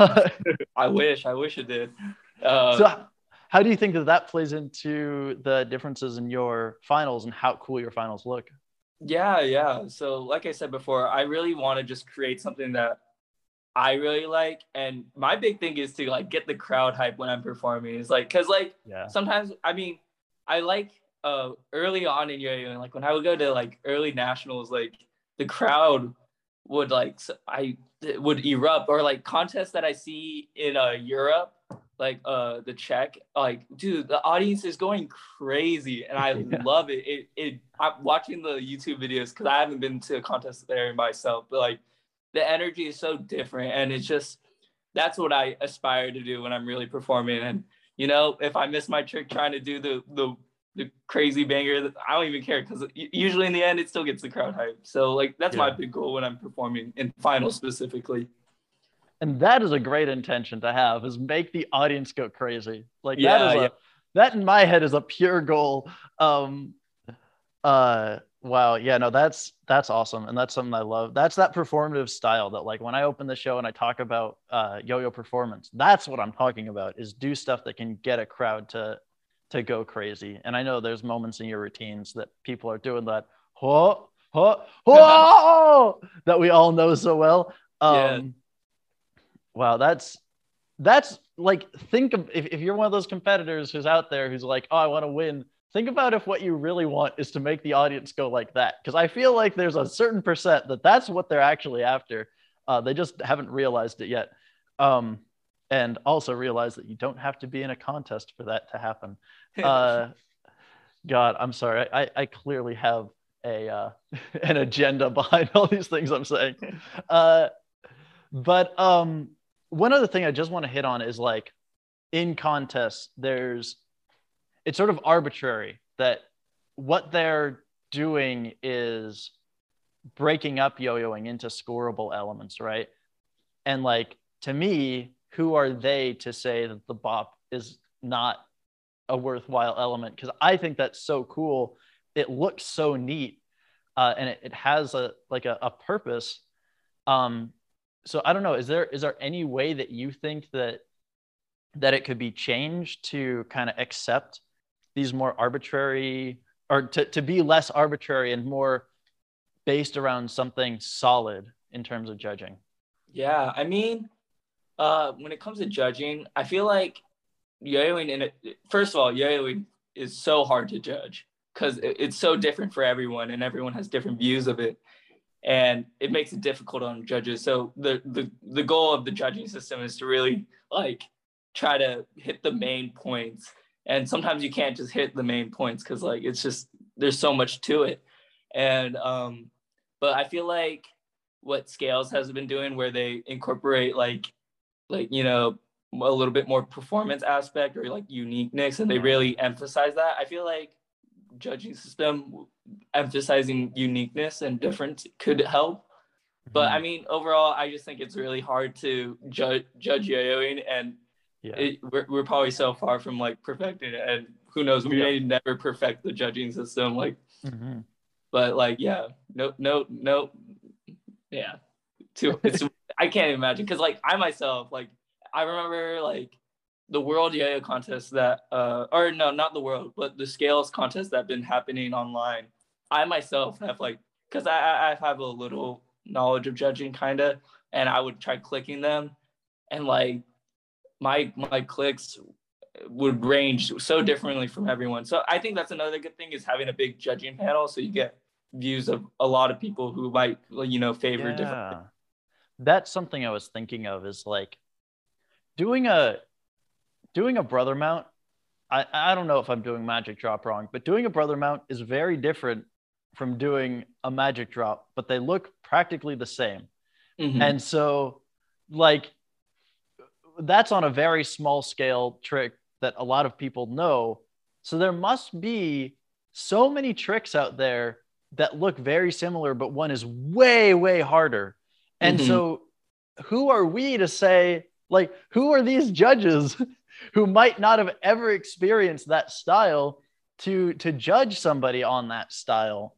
I wish it did. So how do you think that plays into the differences in your finals and how cool your finals look? Yeah. So like I said before, I really want to just create something that I really like. And my big thing is to like get the crowd hype when I'm performing. It's like, cause like sometimes, I mean, I like early on in yo-yoing, like when I would go to like early nationals, like the crowd would like I would erupt, or like contests that I see in Europe, like the Czech, like dude, the audience is going crazy, and I love it. I'm watching the YouTube videos because I haven't been to a contest there myself, but like the energy is so different, and it's just that's what I aspire to do when I'm really performing. And if I miss my trick trying to do the crazy banger, I don't even care, because usually in the end it still gets the crowd hype. So like that's my big goal when I'm performing in finals specifically. And that is a great intention to have, is make the audience go crazy. Like that in my head is a pure goal. Wow. Yeah, no, that's awesome. And that's something I love. That's that performative style that, like, when I open the show and I talk about yo-yo performance, that's what I'm talking about, is do stuff that can get a crowd to go crazy. And I know there's moments in your routines that people are doing that whoa, whoa, whoa, that we all know so well. Wow, that's like, think of if you're one of those competitors who's out there who's like, oh, I want to win. Think about if what you really want is to make the audience go like that. Because I feel like there's a certain percent that's what they're actually after. They just haven't realized it yet. And also realize that you don't have to be in a contest for that to happen. God, I'm sorry. I clearly have an agenda behind all these things I'm saying. But one other thing I just want to hit on is, like, in contests, it's sort of arbitrary that what they're doing is breaking up yo-yoing into scoreable elements, right? And like, to me, who are they to say that the bop is not a worthwhile element? Because I think that's so cool. It looks so neat, and it has a purpose. So I don't know, is there any way that you think that it could be changed to kind of accept these more arbitrary, or to be less arbitrary and more based around something solid in terms of judging? Yeah, I mean, when it comes to judging, I feel like yo-yoing, first of all, yo-yoing is so hard to judge because it's so different for everyone, and everyone has different views of it, and it makes it difficult on judges. So the goal of the judging system is to really like try to hit the main points, and sometimes you can't just hit the main points because like it's just, there's so much to it. And but I feel like what Scales has been doing, where they incorporate like a little bit more performance aspect or like uniqueness, and they really emphasize that. I feel like judging system emphasizing uniqueness and difference could help. But I mean, overall, I just think it's really hard to judge yo-yoing, and we're probably so far from like perfecting it, and who knows, we may never perfect the judging system, like but like no, yeah, it's I can't imagine, because like I myself, like I remember like the world yo-yo contest that or no, not the world, but the Scales contest that have been happening online. I myself have like, because I have a little knowledge of judging kind of, and I would try clicking them, and like my clicks would range so differently from everyone. So I think that's another good thing, is having a big judging panel, so you get views of a lot of people who might favor different. That's something I was thinking of, is like doing a brother mount. I don't know if I'm doing magic drop wrong, but doing a brother mount is very different from doing a magic drop, but they look practically the same. And so like that's on a very small scale trick that a lot of people know. So there must be so many tricks out there that look very similar, but one is way, way harder. And so who are we to say, like, who are these judges who might not have ever experienced that style to judge somebody on that style?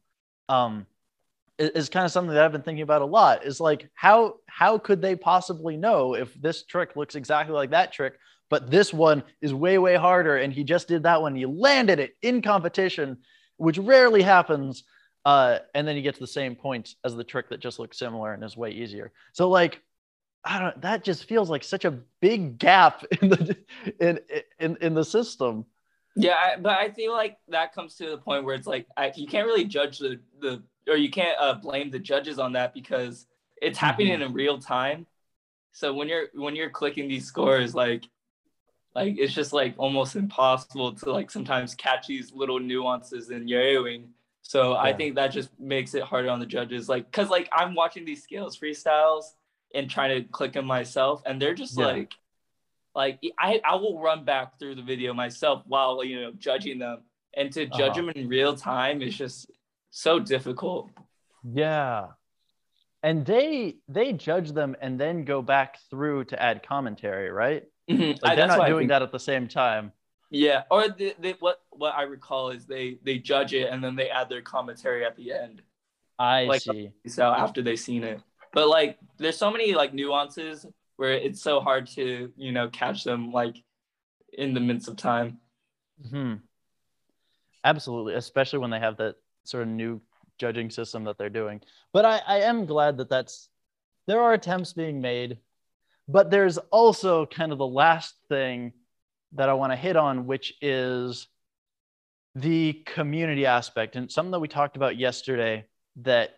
Is kind of something that I've been thinking about a lot, is like, how could they possibly know if this trick looks exactly like that trick, but this one is way, way harder, and he just did that one, he landed it in competition, which rarely happens, and then he gets the same points as the trick that just looks similar and is way easier. So like, I don't, that just feels like such a big gap in the system. Yeah, but I feel like that comes to the point where it's like you can't really judge the or you can't blame the judges on that because it's happening Mm-hmm. in real time. So when you're clicking these scores, like it's just like almost impossible to like sometimes catch these little nuances in yoyoing. So I Yeah. think that just makes it harder on the judges. Like, cause like I'm watching these scales freestyles and trying to click them myself, and they're just Yeah. like I will run back through the video myself while judging them, and to judge Uh-huh. them in real time is just so difficult. Yeah. And they judge them and then go back through to add commentary, right? Like they're That's not why I doing think. that at the same time. Yeah, or what I recall is they judge it and then they add their commentary at the end, I like see. so after they've seen it. But like, there's so many like nuances where it's so hard to catch them like in the midst of time. Hmm. Absolutely, especially when they have that sort of new judging system that they're doing. But I am glad that there are attempts being made. But there's also kind of the last thing that I want to hit on, which is the community aspect and something that we talked about yesterday that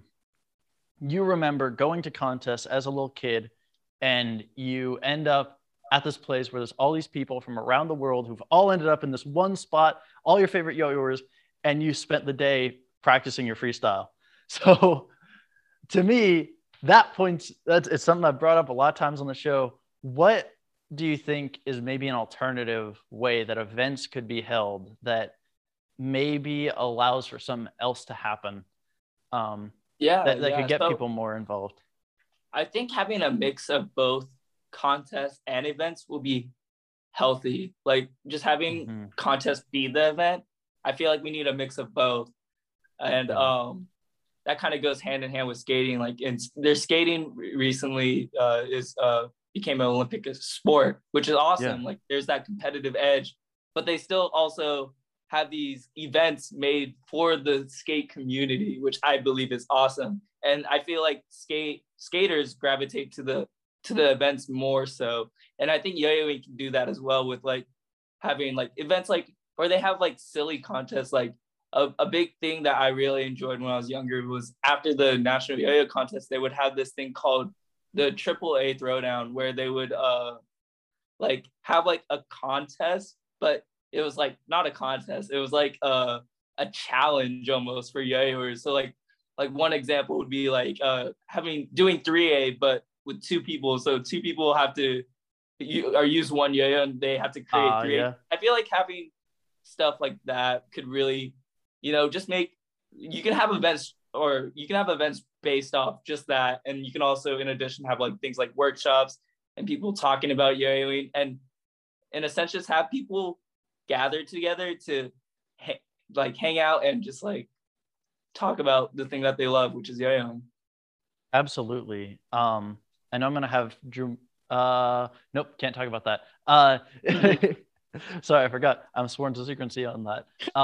you remember going to contests as a little kid and you end up at this place where there's all these people from around the world who've all ended up in this one spot, all your favorite yo-yoers, and you spent the day practicing your freestyle. So to me, that points that's it's something I've brought up a lot of times on the show. What do you think is maybe an alternative way that events could be held that maybe allows for something else to happen, Yeah, that could yeah. get So people more involved? I think having a mix of both contests and events will be healthy. Like just having Mm-hmm. contests be the event, I feel like we need a mix of both. And Yeah. that kind of goes hand in hand with skating. Like in their skating recently is became an Olympic sport, which is Yeah. awesome. Like there's that competitive edge, but they still also have these events made for the skate community, which I believe is awesome. And I feel like skaters gravitate to the events more so. And I think yo-yoing can do that as well with like having like events like where they have like silly contests like a big thing that I really enjoyed when I was younger was after the national yo-yo contest, they would have this thing called the AAA Throwdown, where they would like have like a contest, but it was like not a contest. It was like a challenge almost for yo-yoers. So like one example would be like having doing 3A, but with two people. So two people have to use one yo-yo and they have to create 3A. Yeah. I feel like having stuff like that could really just make you can have events or you can have events based off just that, and you can also in addition have like things like workshops and people talking about yo-yoing, and in a sense just have people gather together to like hang out and just like talk about the thing that they love, which is yo-yoing. Absolutely. I know I'm gonna have Drew. Nope, can't talk about that. Sorry, I forgot. I'm sworn to secrecy on that.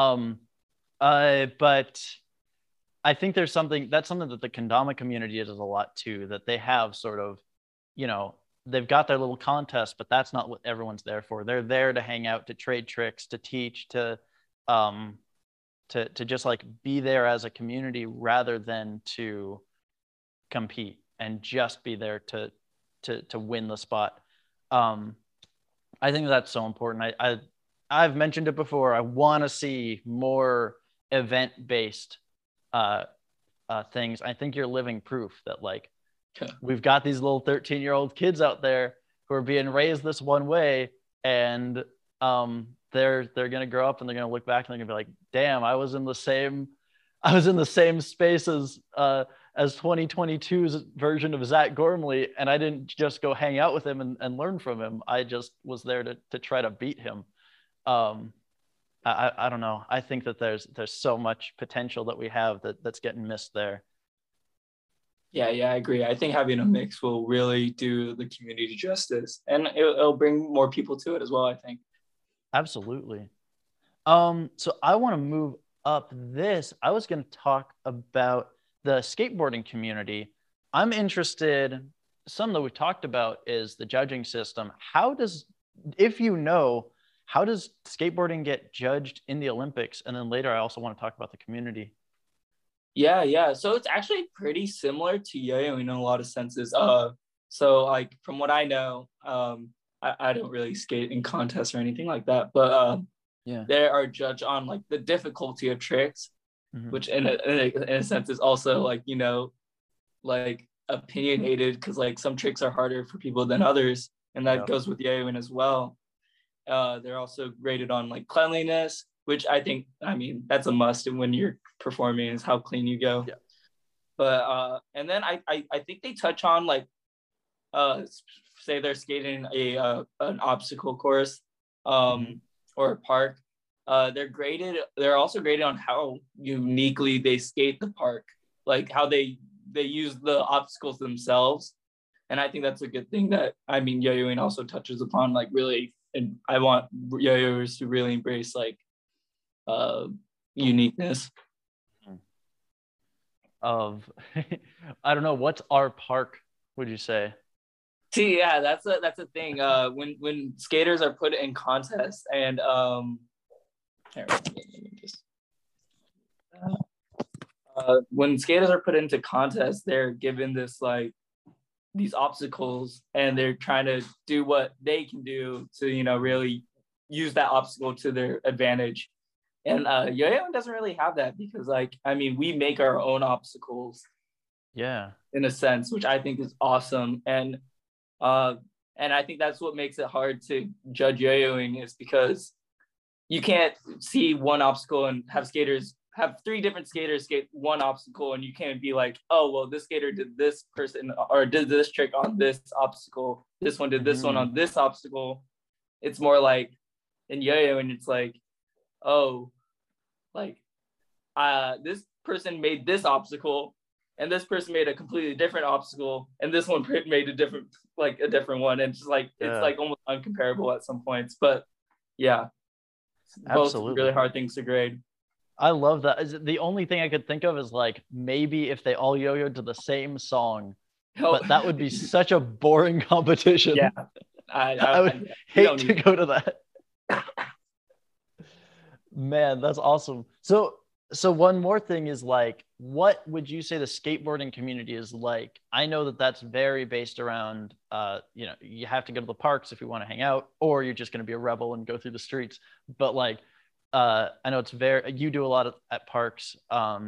But I think there's something that the kendama community does a lot too. That they have sort of, you know, they've got their little contest, but that's not what everyone's there for. They're there to hang out, to trade tricks, to teach, um, to just like be there as a community rather than to compete and just be there to win the spot. Um, I think that's so important. I've mentioned it before. I want to see more event based uh, things. I think you're living proof that like we've got these little 13-year-old kids out there who are being raised this one way, and they're gonna grow up and they're gonna look back and they're gonna be like, damn, I was in the same space as 2022's version of Zach Gormley, and I didn't just go hang out with him and learn from him. I just was there to try to beat him. Um, I don't know. I think that there's so much potential that we have that's getting missed there. Yeah, I agree. I think having a mix will really do the community justice, and it'll bring more people to it as well, I think. Absolutely. So I want to move up this. I was going to talk about the skateboarding community. I'm interested, some that we talked about is the judging system. If you know, how does skateboarding get judged in the Olympics? And then later, I also want to talk about the community. Yeah. So it's actually pretty similar to yo-yo in a lot of senses. So like from what I know, I don't really skate in contests or anything like that, but there are judged on like the difficulty of tricks, which in a sense is also like, you know, like opinionated because like some tricks are harder for people than others, and that goes with yo-yoing as well. They're also graded on like cleanliness, which I mean, that's a must when you're performing is how clean you go. Yeah. But and then I think they touch on like say they're skating an obstacle course or a park. They're also graded on how uniquely they skate the park, like how they use the obstacles themselves. And I think that's a good thing that, I mean, yo-yoing also touches upon, like really, and I want yo-yoers to really embrace like uniqueness. Of, I don't know, what's our park, would you say? See, yeah, that's a thing. When skaters are put in contests and when skaters are put into contests, they're given this like these obstacles, and they're trying to do what they can do to, you know, really use that obstacle to their advantage. And yo-yo doesn't really have that because, like, I mean, we make our own obstacles. Yeah. In a sense, which I think is awesome. And I think that's what makes it hard to judge yo-yoing, is because you can't see one obstacle and have three different skaters skate one obstacle, and you can't be like, oh, well, this skater did this person or did this trick on this obstacle. This one did this one on this obstacle. It's more like in yo-yo, and it's like, oh, like this person made this obstacle, and this person made a completely different obstacle, and this one made a different one, and just like it's like almost uncomparable at some points. But yeah, both really hard things to grade. I love that. The only thing I could think of is like maybe if they all yo-yoed to the same song, but that would be such a boring competition. Yeah, I would hate to go to that. Man, that's awesome. So one more thing is like, what would you say the skateboarding community is like? I know that that's very based around, you know, you have to go to the parks if you want to hang out, or you're just going to be a rebel and go through the streets. But like, I know it's you do a lot at parks.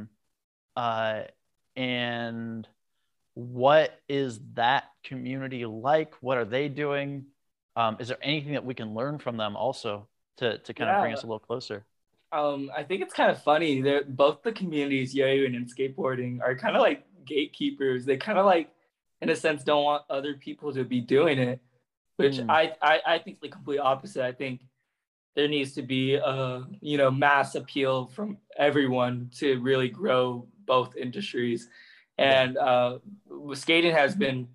And what is that community like? What are they doing? Is there anything that we can learn from them also to kind of bring us a little closer? I think it's kind of funny. Both the communities, yo-yoing and skateboarding, are kind of like gatekeepers. They kind of like, in a sense, don't want other people to be doing it, which I think the complete opposite. I think there needs to be a, you know, mass appeal from everyone to really grow both industries. And skating has been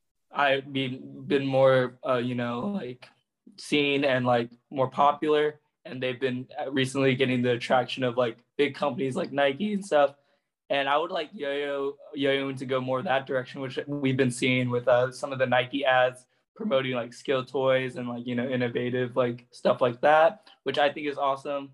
more, you know, like seen and like more popular. And they've been recently getting the attraction of like big companies like Nike and stuff. And I would like yo-yo to go more that direction, which we've been seeing with some of the Nike ads promoting like skill toys and like, you know, innovative like stuff like that, which I think is awesome.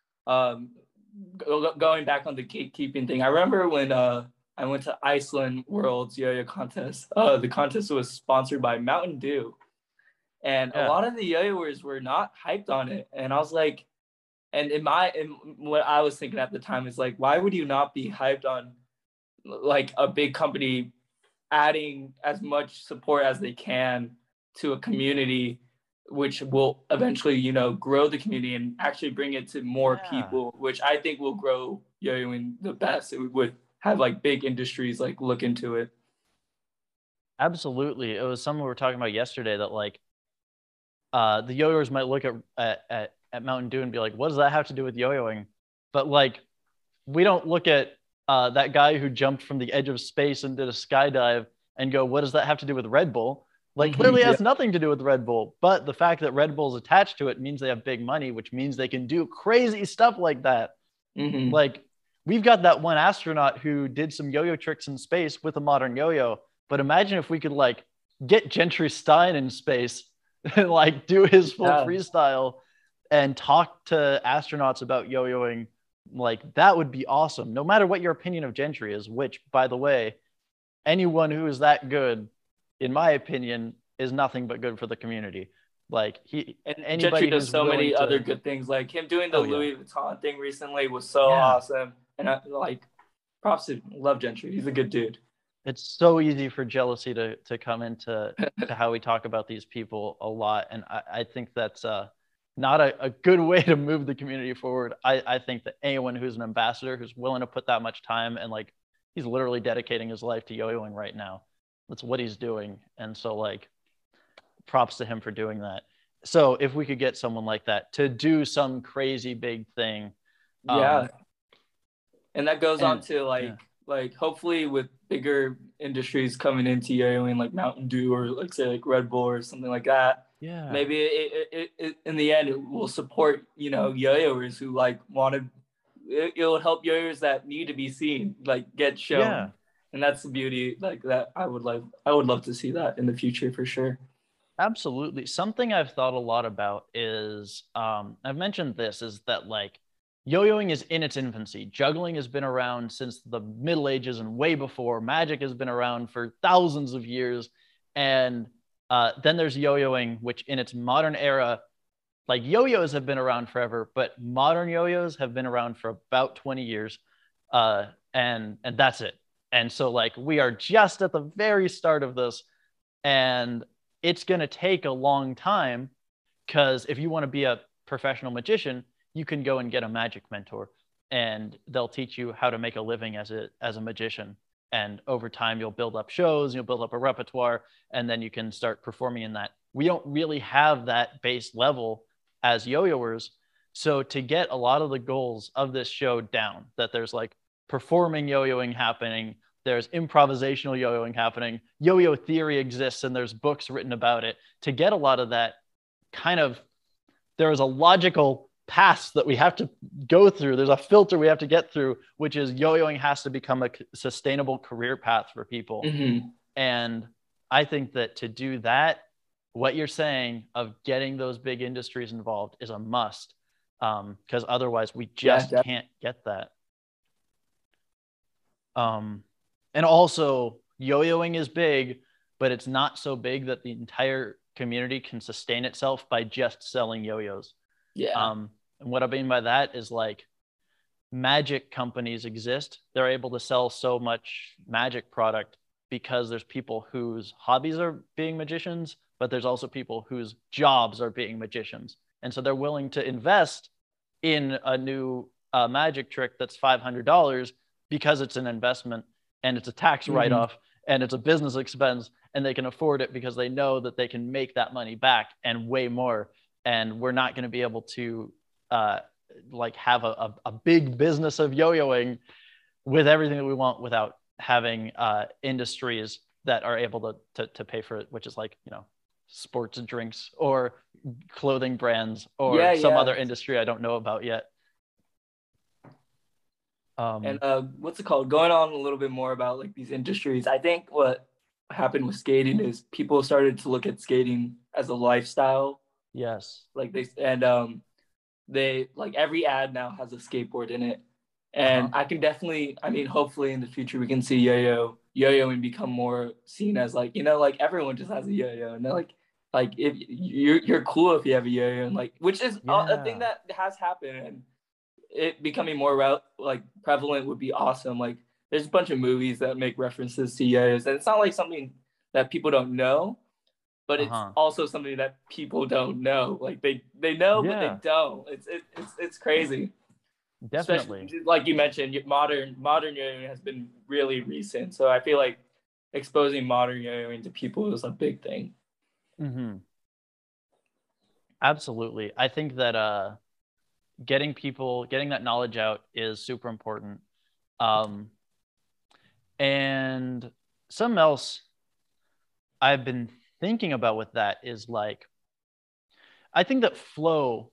Going back on the gatekeeping thing, I remember when I went to Iceland World's yo-yo contest. The contest was sponsored by Mountain Dew. And a lot of the yo-yoers were not hyped on it. And I was like, and what I was thinking at the time is like, why would you not be hyped on like a big company adding as much support as they can to a community, which will eventually, you know, grow the community and actually bring it to more people, which I think will grow yo-yoing the best. It would have like big industries like look into it. Absolutely. It was something we were talking about yesterday that like, the yo-yoers might look at Mountain Dew and be like, what does that have to do with yo-yoing? But like, we don't look at that guy who jumped from the edge of space and did a skydive and go, what does that have to do with Red Bull? Like, clearly has nothing to do with Red Bull. But the fact that Red Bull's attached to it means they have big money, which means they can do crazy stuff like that. Like, we've got that one astronaut who did some yo-yo tricks in space with a modern yo-yo. But imagine if we could like get Gentry Stein in space and like do his full freestyle. and talk to astronauts about yo-yoing, like that would be awesome. No matter what your opinion of Gentry is, which, by the way, anyone who is that good, in my opinion, is nothing but good for the community. Like And Gentry anybody does who's so willing many other to, good things. Like him doing the oh yeah, Louis Vuitton thing recently was so yeah. awesome. And I, like, props to love Gentry. He's a good dude. It's so easy for jealousy to come into to how we talk about these people a lot, and I think that's not a good way to move the community forward. I think that anyone who's an ambassador who's willing to put that much time, and like he's literally dedicating his life to yo-yoing right now. That's what he's doing, and so like props to him for doing that. So if we could get someone like that to do some crazy big thing, Yeah. And that goes on and to yeah, like hopefully with bigger industries coming into yo-yoing like Mountain Dew or like say like Red Bull or something like that. yeah, Maybe it in the end it will support, you know, yo-yoers who like want to. It'll help yo-yoers that need to be seen, like get yeah. shown, and that's the beauty. Like that, I would love to see that in the future for sure. Absolutely. Something I've thought a lot about is I've mentioned this is that like yo-yoing is in its infancy. Juggling has been around since the Middle Ages and way before. Magic has been around for thousands of years. And then there's yo-yoing, which in its modern era, like yo-yos have been around forever, but modern yo-yos have been around for about 20 years. And that's it. And so like we are just at the very start of this, and it's going to take a long time, because if you want to be a professional magician, you can go and get a magic mentor, and they'll teach you how to make a living as a magician. And over time, you'll build up shows, you'll build up a repertoire, and then you can start performing in that. We don't really have that base level as yo-yoers. So to get a lot of the goals of this show down, that there's like performing yo-yoing happening, there's improvisational yo-yoing happening, yo-yo theory exists, and there's books written about it. To get a lot of that kind of, there is a logical path that we have to go through. There's a filter we have to get through, which is yo-yoing has to become a sustainable career path for people. Mm-hmm. And I think that to do that, what you're saying of getting those big industries involved is a must, because otherwise we just Yeah, can't get that. And also, yo-yoing is big, but it's not so big that the entire community can sustain itself by just selling yo-yos. yeah. And what I mean by that is like magic companies exist. They're able to sell so much magic product because there's people whose hobbies are being magicians, but there's also people whose jobs are being magicians. And so they're willing to invest in a new magic trick that's $500 because it's an investment and it's a tax write-off, mm-hmm. and it's a business expense, and they can afford it because they know that they can make that money back and way more. And we're not going to be able to like have a big business of yo-yoing with everything that we want without having industries that are able to pay for it, which is like, you know, sports and drinks or clothing brands or some other industry I don't know about yet. And what's it called? Going on a little bit more about like these industries, I think what happened with skating is people started to look at skating as a lifestyle. Yes. Like they like every ad now has a skateboard in it. And I can definitely, I mean, hopefully in the future we can see yo-yoing become more seen as like, you know, like everyone just has a yo-yo, and they're like if you're cool if you have a yo-yo, and like, which is a thing that has happened, and it becoming more like prevalent would be awesome. Like there's a bunch of movies that make references to yo-yos, and it's not like something that people don't know, but it's also something that people don't know. Like they know, but they don't. It's crazy. Definitely. Especially, like you mentioned, modern yo-yoing has been really recent. So I feel like exposing modern yo-yoing to people is a big thing. Mm-hmm. Absolutely. I think that getting that knowledge out is super important. And something else I've been thinking about with that is like, I think that flow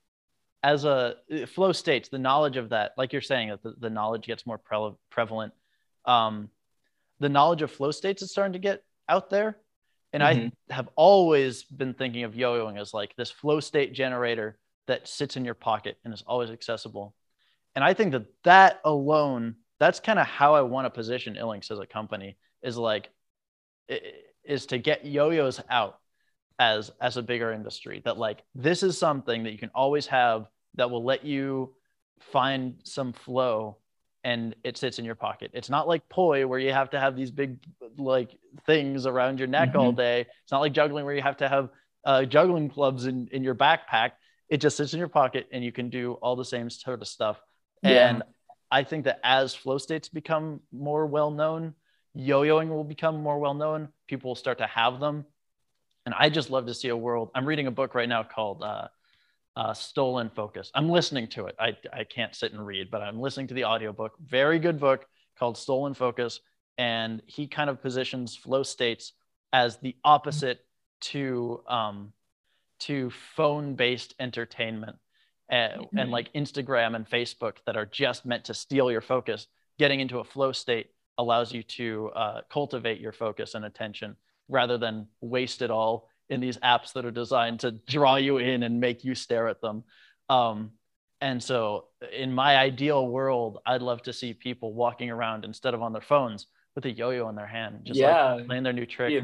states, the knowledge of that, like you're saying, that the knowledge gets more prevalent. The knowledge of flow states is starting to get out there. And I have always been thinking of yo-yoing as like this flow state generator that sits in your pocket and is always accessible. And I think that alone, that's kind of how I want to position Ilinx as a company, is like, is to get yo-yos out as a bigger industry, that like, this is something that you can always have that will let you find some flow, and it sits in your pocket. It's not like poi where you have to have these big like things around your neck all day. It's not like juggling where you have to have juggling clubs in your backpack. It just sits in your pocket and you can do all the same sort of stuff. Yeah. And I think that as flow states become more well-known, yo-yoing will become more well-known. People will start to have them. And I just love to see a world. I'm reading a book right now called Stolen Focus. I'm listening to it. I can't sit and read, but I'm listening to the audiobook. Very good book called Stolen Focus. And he kind of positions flow states as the opposite to phone-based entertainment and like Instagram and Facebook that are just meant to steal your focus. Getting into a flow state allows you to cultivate your focus and attention rather than waste it all in these apps that are designed to draw you in and make you stare at them. And so in my ideal world, I'd love to see people walking around instead of on their phones with a yo-yo in their hand, just like playing their new trick.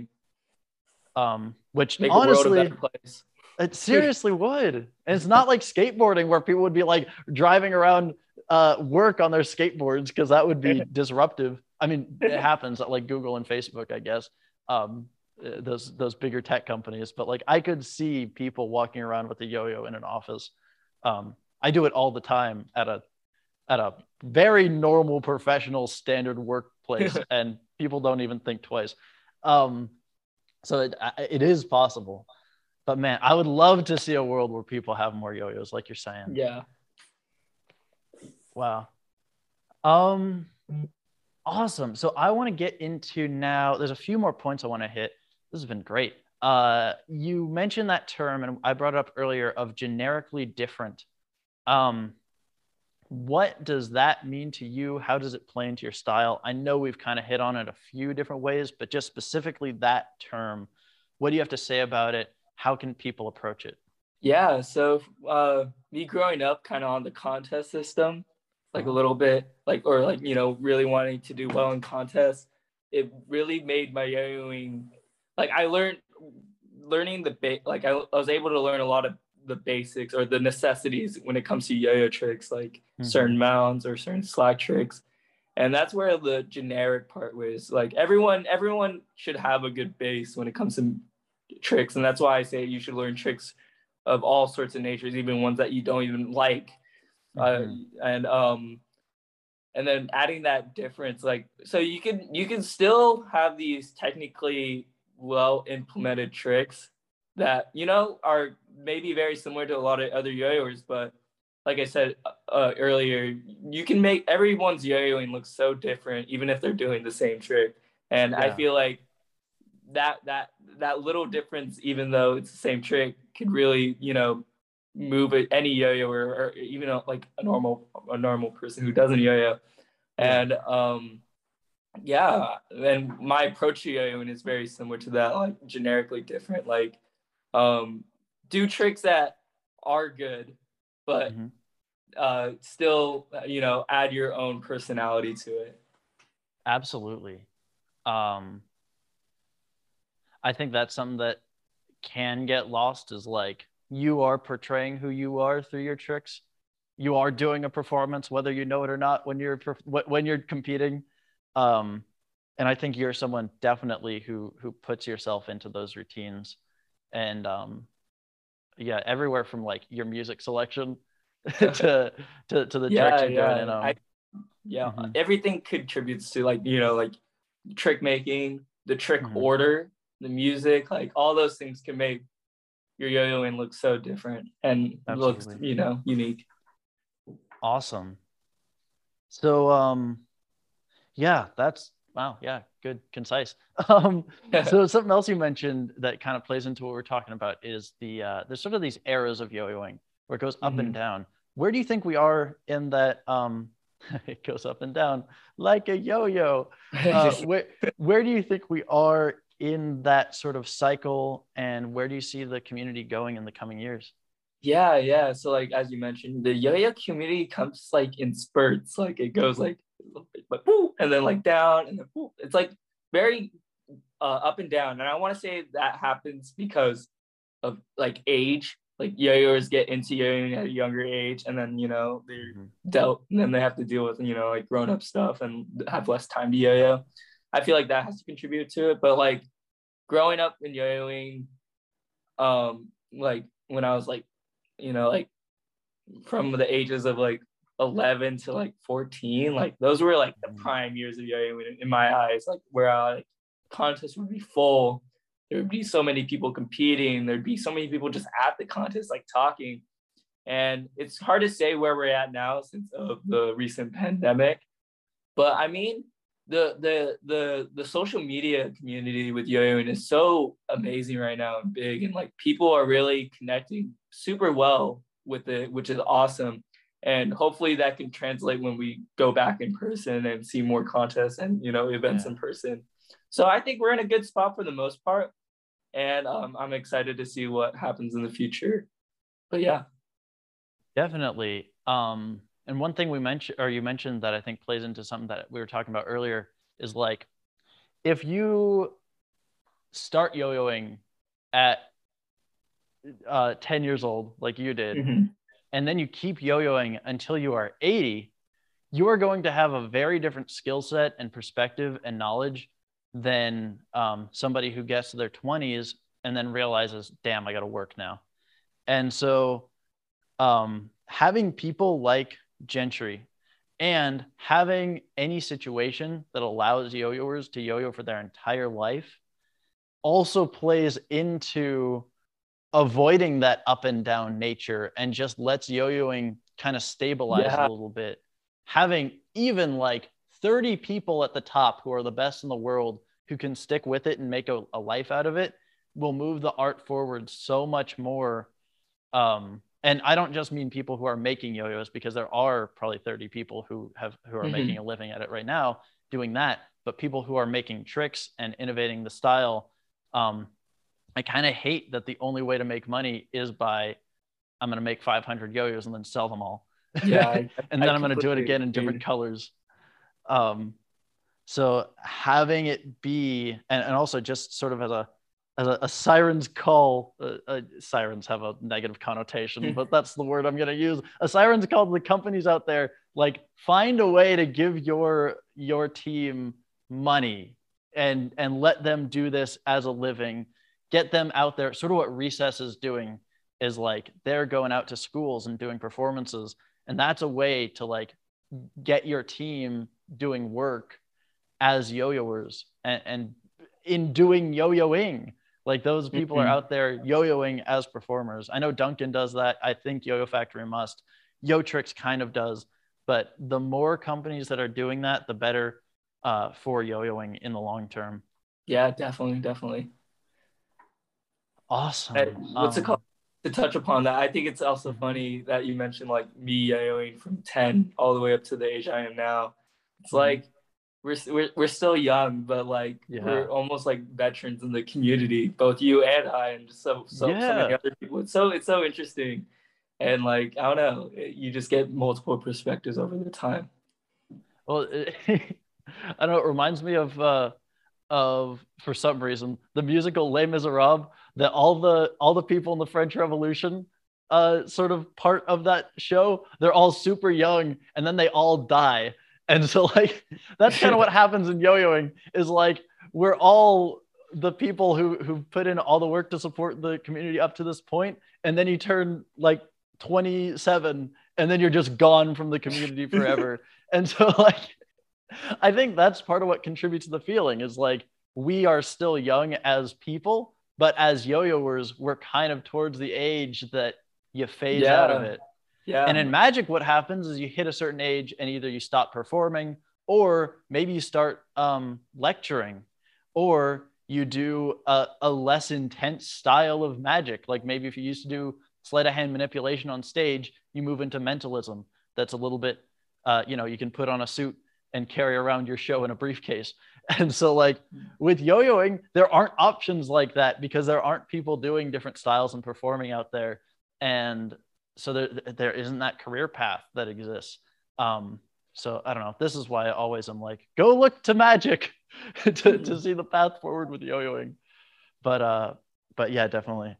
Which make honestly, the world a better place. It seriously would. And it's not like skateboarding where people would be like driving around work on their skateboards, because that would be disruptive. I mean, it happens at like Google and Facebook, I guess. Those bigger tech companies, but like I could see people walking around with a yo-yo in an office. I do it all the time at a very normal professional standard workplace, and people don't even think twice. So it is possible, but man, I would love to see a world where people have more yo-yos, like you're saying. Yeah. Wow. Awesome. So I want to get into now, there's a few more points I want to hit. This has been great. You mentioned that term, and I brought it up earlier, of generically different. What does that mean to you? How does it play into your style? I know we've kind of hit on it a few different ways, but just specifically that term, what do you have to say about it? How can people approach it? Yeah, so me growing up kind of on the contest system, like a little bit, like, or like, you know, really wanting to do well in contests, it really made my yo-yoing, like I learning like I was able to learn a lot of the basics or the necessities when it comes to yo-yo tricks, like certain mounts or certain slack tricks. And that's where the generic part was. Like everyone should have a good base when it comes to tricks. And that's why I say you should learn tricks of all sorts of natures, even ones that you don't even like. And then adding that difference, like, so you can still have these technically well implemented tricks that, you know, are maybe very similar to a lot of other yo-yoers, but like I said earlier, you can make everyone's yo-yoing look so different, even if they're doing the same trick. And I feel like that little difference, even though it's the same trick, could really, you know, move any yo-yo or even like a normal person who doesn't yo-yo. And and my approach to yo-yoing is very similar to that, like generically different, like do tricks that are good, but still, you know, add your own personality to it. Absolutely. I think that's something that can get lost, is like, you are portraying who you are through your tricks. You are doing a performance, whether you know it or not, when you're competing. And I think you're someone definitely who puts yourself into those routines. And everywhere from like your music selection to the tricks you're doing. Everything contributes to, like, you know, like trick making, the trick order, the music, like all those things can make your yo-yoing look so different and looks, you know, unique. Awesome. So that's wow, good, concise. So something else you mentioned that kind of plays into what we're talking about is there's sort of these eras of yo-yoing where it goes up and down. Where do you think we are in that? It goes up and down like a yo-yo. Where do you think we are in that sort of cycle, and where do you see the community going in the coming years? Yeah. So like as you mentioned, the yo-yo community comes like in spurts. Like it goes like woo, and then like down, and then woo. It's like very up and down. And I want to say that happens because of like age. Like yo-yos get into yo-yoing at a younger age, and then they're Mm-hmm. dealt, and then they have to deal with like grown-up stuff and have less time to yo-yo. I feel like that has to contribute to it. But like growing up in yo-yoing, like when I was like, like from the ages of like 11 to like 14, like those were like the prime years of yo-yoing in my eyes, like where like contests would be full, there would be so many people competing, there'd be so many people just at the contest like talking. And it's hard to say where we're at now since of the recent pandemic, but I mean, the social media community with yo-yoing is so amazing right now and big, and like people are really connecting super well with it, which is awesome. And hopefully that can translate when we go back in person and see more contests and events Yeah, in person. So I think we're in a good spot for the most part, and I'm excited to see what happens in the future. But yeah. definitely. And one thing we mentioned, or you mentioned, that I think plays into something that we were talking about earlier is like, if you start yo-yoing at 10 years old, like you did, Mm-hmm. and then you keep yo-yoing until you are 80, you are going to have a very different skill set and perspective and knowledge than somebody who gets to their 20s and then realizes, damn, I got to work now. And so having people like Gentry and having any situation that allows yo-yoers to yo-yo for their entire life also plays into avoiding that up and down nature and just lets yo-yoing kind of stabilize a Yeah. little bit. Having even like 30 people at the top who are the best in the world who can stick with it and make a life out of it will move the art forward so much more. And I don't just mean people who are making yo-yos, because there are probably 30 people who are making Mm-hmm. a living at it right now doing that, but people who are making tricks and innovating the style. I kind of hate that the only way to make money is by, I'm going to make 500 yo-yos and then sell them all. Yeah, And I then I'm going to do it completely again in different agree. colors. Um, so having it be, and also just sort of as a siren's call, sirens have a negative connotation, but that's the word I'm going to use. A siren's call to the companies out there, like, find a way to give your team money and let them do this as a living. Get them out there. Sort of what Recess is doing is like they're going out to schools and doing performances, and that's a way to like get your team doing work as yo-yoers, and in doing yo-yoing, like those people are Mm-hmm. out there yo-yoing as performers. I know Duncan does that. I think Yo-Yo Factory must. Yo Tricks kind of does, but the more companies that are doing that, the better for yo-yoing in the long term. Yeah, definitely. And Awesome. what's it called? To touch upon that, I think it's also Mhm, funny that you mentioned like me yo-yoing from 10 all the way up to the age I am now. It's mhm. like we're still young, but like Yeah. we're almost like veterans in the community, both you and I, and just so many Yeah. other people. It's so interesting, and like I don't know, you just get multiple perspectives over the time. Well, I don't know. It reminds me of, for some reason, the musical Les Miserables. That all the people in the French Revolution, sort of part of that show, they're all super young, and then they all die. And so like that's kind of what happens in yo-yoing. Is like we're all the people who put in all the work to support the community up to this point, and then you turn like 27, and then you're just gone from the community forever. And so like I think that's part of what contributes to the feeling is like we are still young as people, but as yo-yoers, we're kind of towards the age that you phase out of Yeah, it. And yeah, in Magic, what happens is you hit a certain age and either you stop performing, or maybe you start lecturing, or you do a less intense style of magic. Like maybe if you used to do sleight of hand manipulation on stage, you move into mentalism. That's a little bit, you can put on a suit and carry around your show in a briefcase. And so, like with yo-yoing, there aren't options like that because there aren't people doing different styles and performing out there. and so there isn't that career path that exists. So I don't know. This is why I always am like, go look to magic to see the path forward with yo-yoing. But yeah, definitely.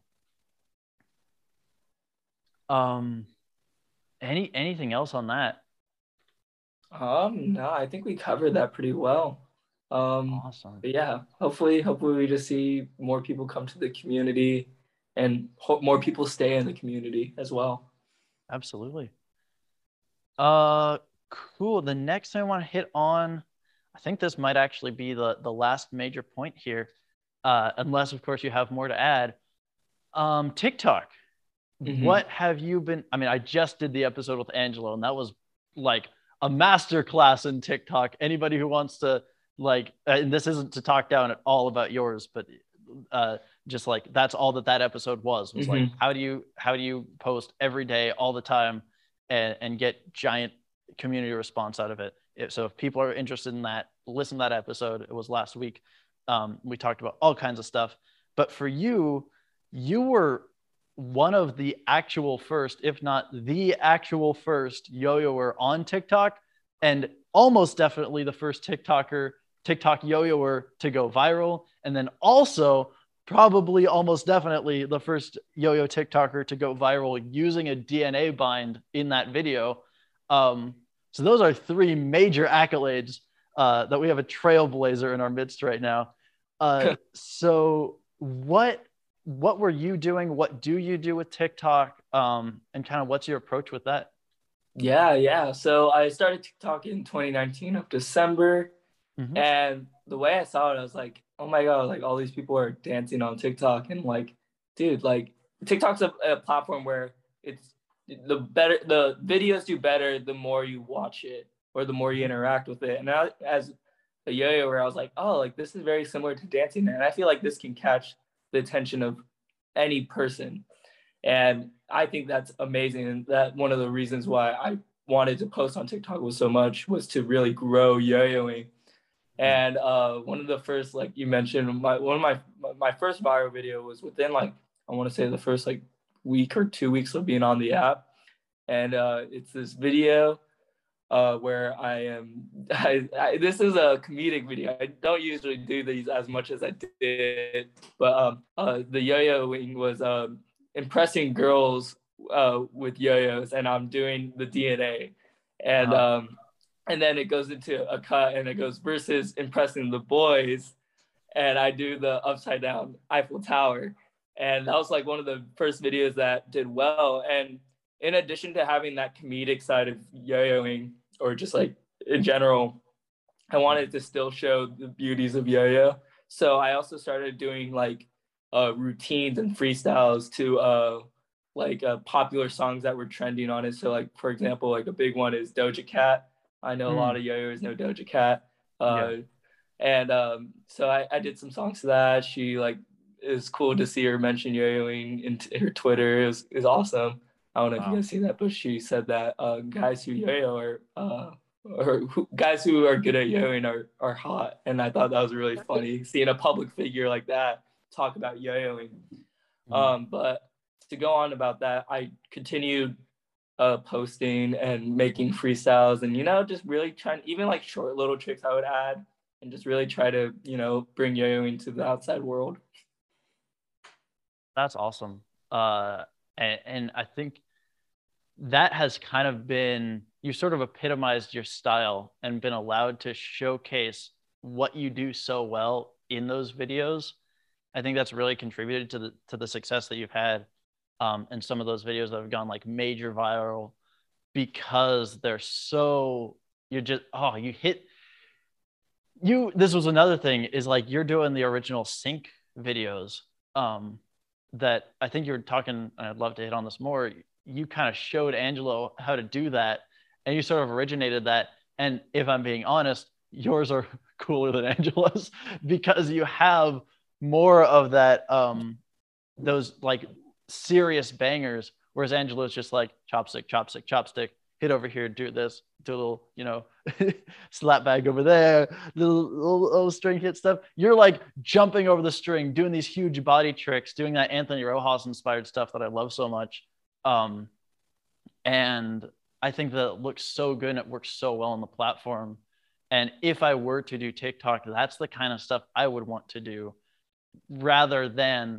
Anything else on that? No, I think we covered that pretty well. Awesome. But yeah, hopefully we just see more people come to the community and more people stay in the community as well. Absolutely. Cool. The next thing I want to hit on, I think this might actually be the last major point here, unless of course you have more to add. TikTok. Mm-hmm. What have you been? I mean, I just did the episode with Angelo, and that was like a master class in TikTok. Anybody who wants to like, and this isn't to talk down at all about yours, but just like that's all that episode was like, how do you post every day all the time and get giant community response out of it. So if people are interested in that, listen to that episode. It was last week. We talked about all kinds of stuff. But for you, you were one of the actual first, if not the actual first yo-yoer on TikTok, and almost definitely the first TikTok yo-yoer to go viral. And then also probably almost definitely the first yo-yo TikToker to go viral using a DNA bind in that video. So those are three major accolades that we have a trailblazer in our midst right now. So what were you doing? What do you do with TikTok? And kind of what's your approach with that? Yeah. So I started TikTok in 2019 of December. Mm-hmm. And the way I saw it, I was like, oh my God, like all these people are dancing on TikTok. And like, dude, like TikTok's a platform where it's the videos do better the more you watch it or the more you interact with it. And as a yo-yo, where I was like, oh, like this is very similar to dancing. And I feel like this can catch the attention of any person. And I think that's amazing. And that one of the reasons why I wanted to post on TikTok was to really grow yo-yoing. And one of the first, like you mentioned, my first viral video was within like, I want to say the first like week or 2 weeks of being on the app. And it's this video where this is a comedic video. I don't usually do these as much as I did, but the yo-yoing was impressing girls with yo-yos, and I'm doing the DNA. And then it goes into a cut and it goes versus impressing the boys. And I do the upside down Eiffel Tower. And that was like one of the first videos that did well. And in addition to having that comedic side of yo-yoing, or just like in general, I wanted to still show the beauties of yo-yo. So I also started doing like routines and freestyles to popular songs that were trending on it. So like, for example, like a big one is Doja Cat. I know a lot of yo-yos know Doja Cat. And so I did some songs to that. She like, it was cool to see her mention yo-yoing in her Twitter. It was awesome. I don't know if you guys see that, but she said that guys who yo-yo guys who are good at yo-yoing are hot. And I thought that was really funny, seeing a public figure like that talk about yo-yoing. But to go on about that, I continued posting and making freestyles, and just really trying, even like short little tricks I would add, and just really try to bring yo-yoing to the outside world. That's awesome. And I think that has kind of been, you sort of epitomized your style and been allowed to showcase what you do so well in those videos. I think that's really contributed to the success that you've had in some of those videos that have gone like major viral, because they're so, this was another thing, is like you're doing the original sync videos that I think you're talking, and I'd love to hit on this more. You kind of showed Angelo how to do that, and you sort of originated that. And if I'm being honest, yours are cooler than Angelo's because you have more of that, those like serious bangers, whereas Angelo's just like chopstick, chopstick, chopstick, hit over here, do this, do a little, slap bag over there, little string hit stuff. You're like jumping over the string, doing these huge body tricks, doing that Anthony Rojas inspired stuff that I love so much. Um, and I think that it looks so good and it works so well on the platform. And if I were to do TikTok, that's the kind of stuff I would want to do rather than,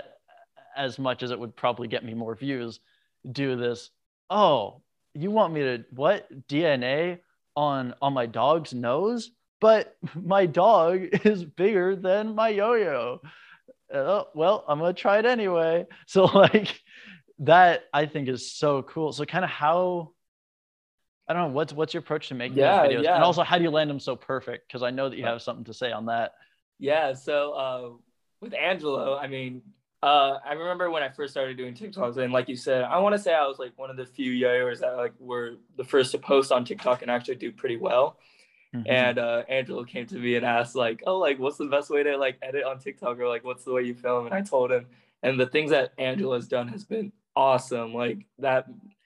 as much as it would probably get me more views, do this. Oh, you want me to what? DNA on my dog's nose? But my dog is bigger than my yo-yo. Oh, well, I'm gonna try it anyway. So like that I think is so cool. So kind of how, I don't know, what's your approach to making those Yeah, videos? And yeah. also how do you land them so perfect? Because I know that you Uh, have something to say on that. Yeah, so with Angelo, I mean, I remember when I first started doing TikToks, and like you said, I want to say I was like one of the few yo-yoers that like were the first to post on TikTok and actually do pretty well. Mm-hmm. And Angelo came to me and asked like, "Oh, like what's the best way to like edit on TikTok, or like what's the way you film?" And I told him, and the things that Angelo has done has been awesome. Like that,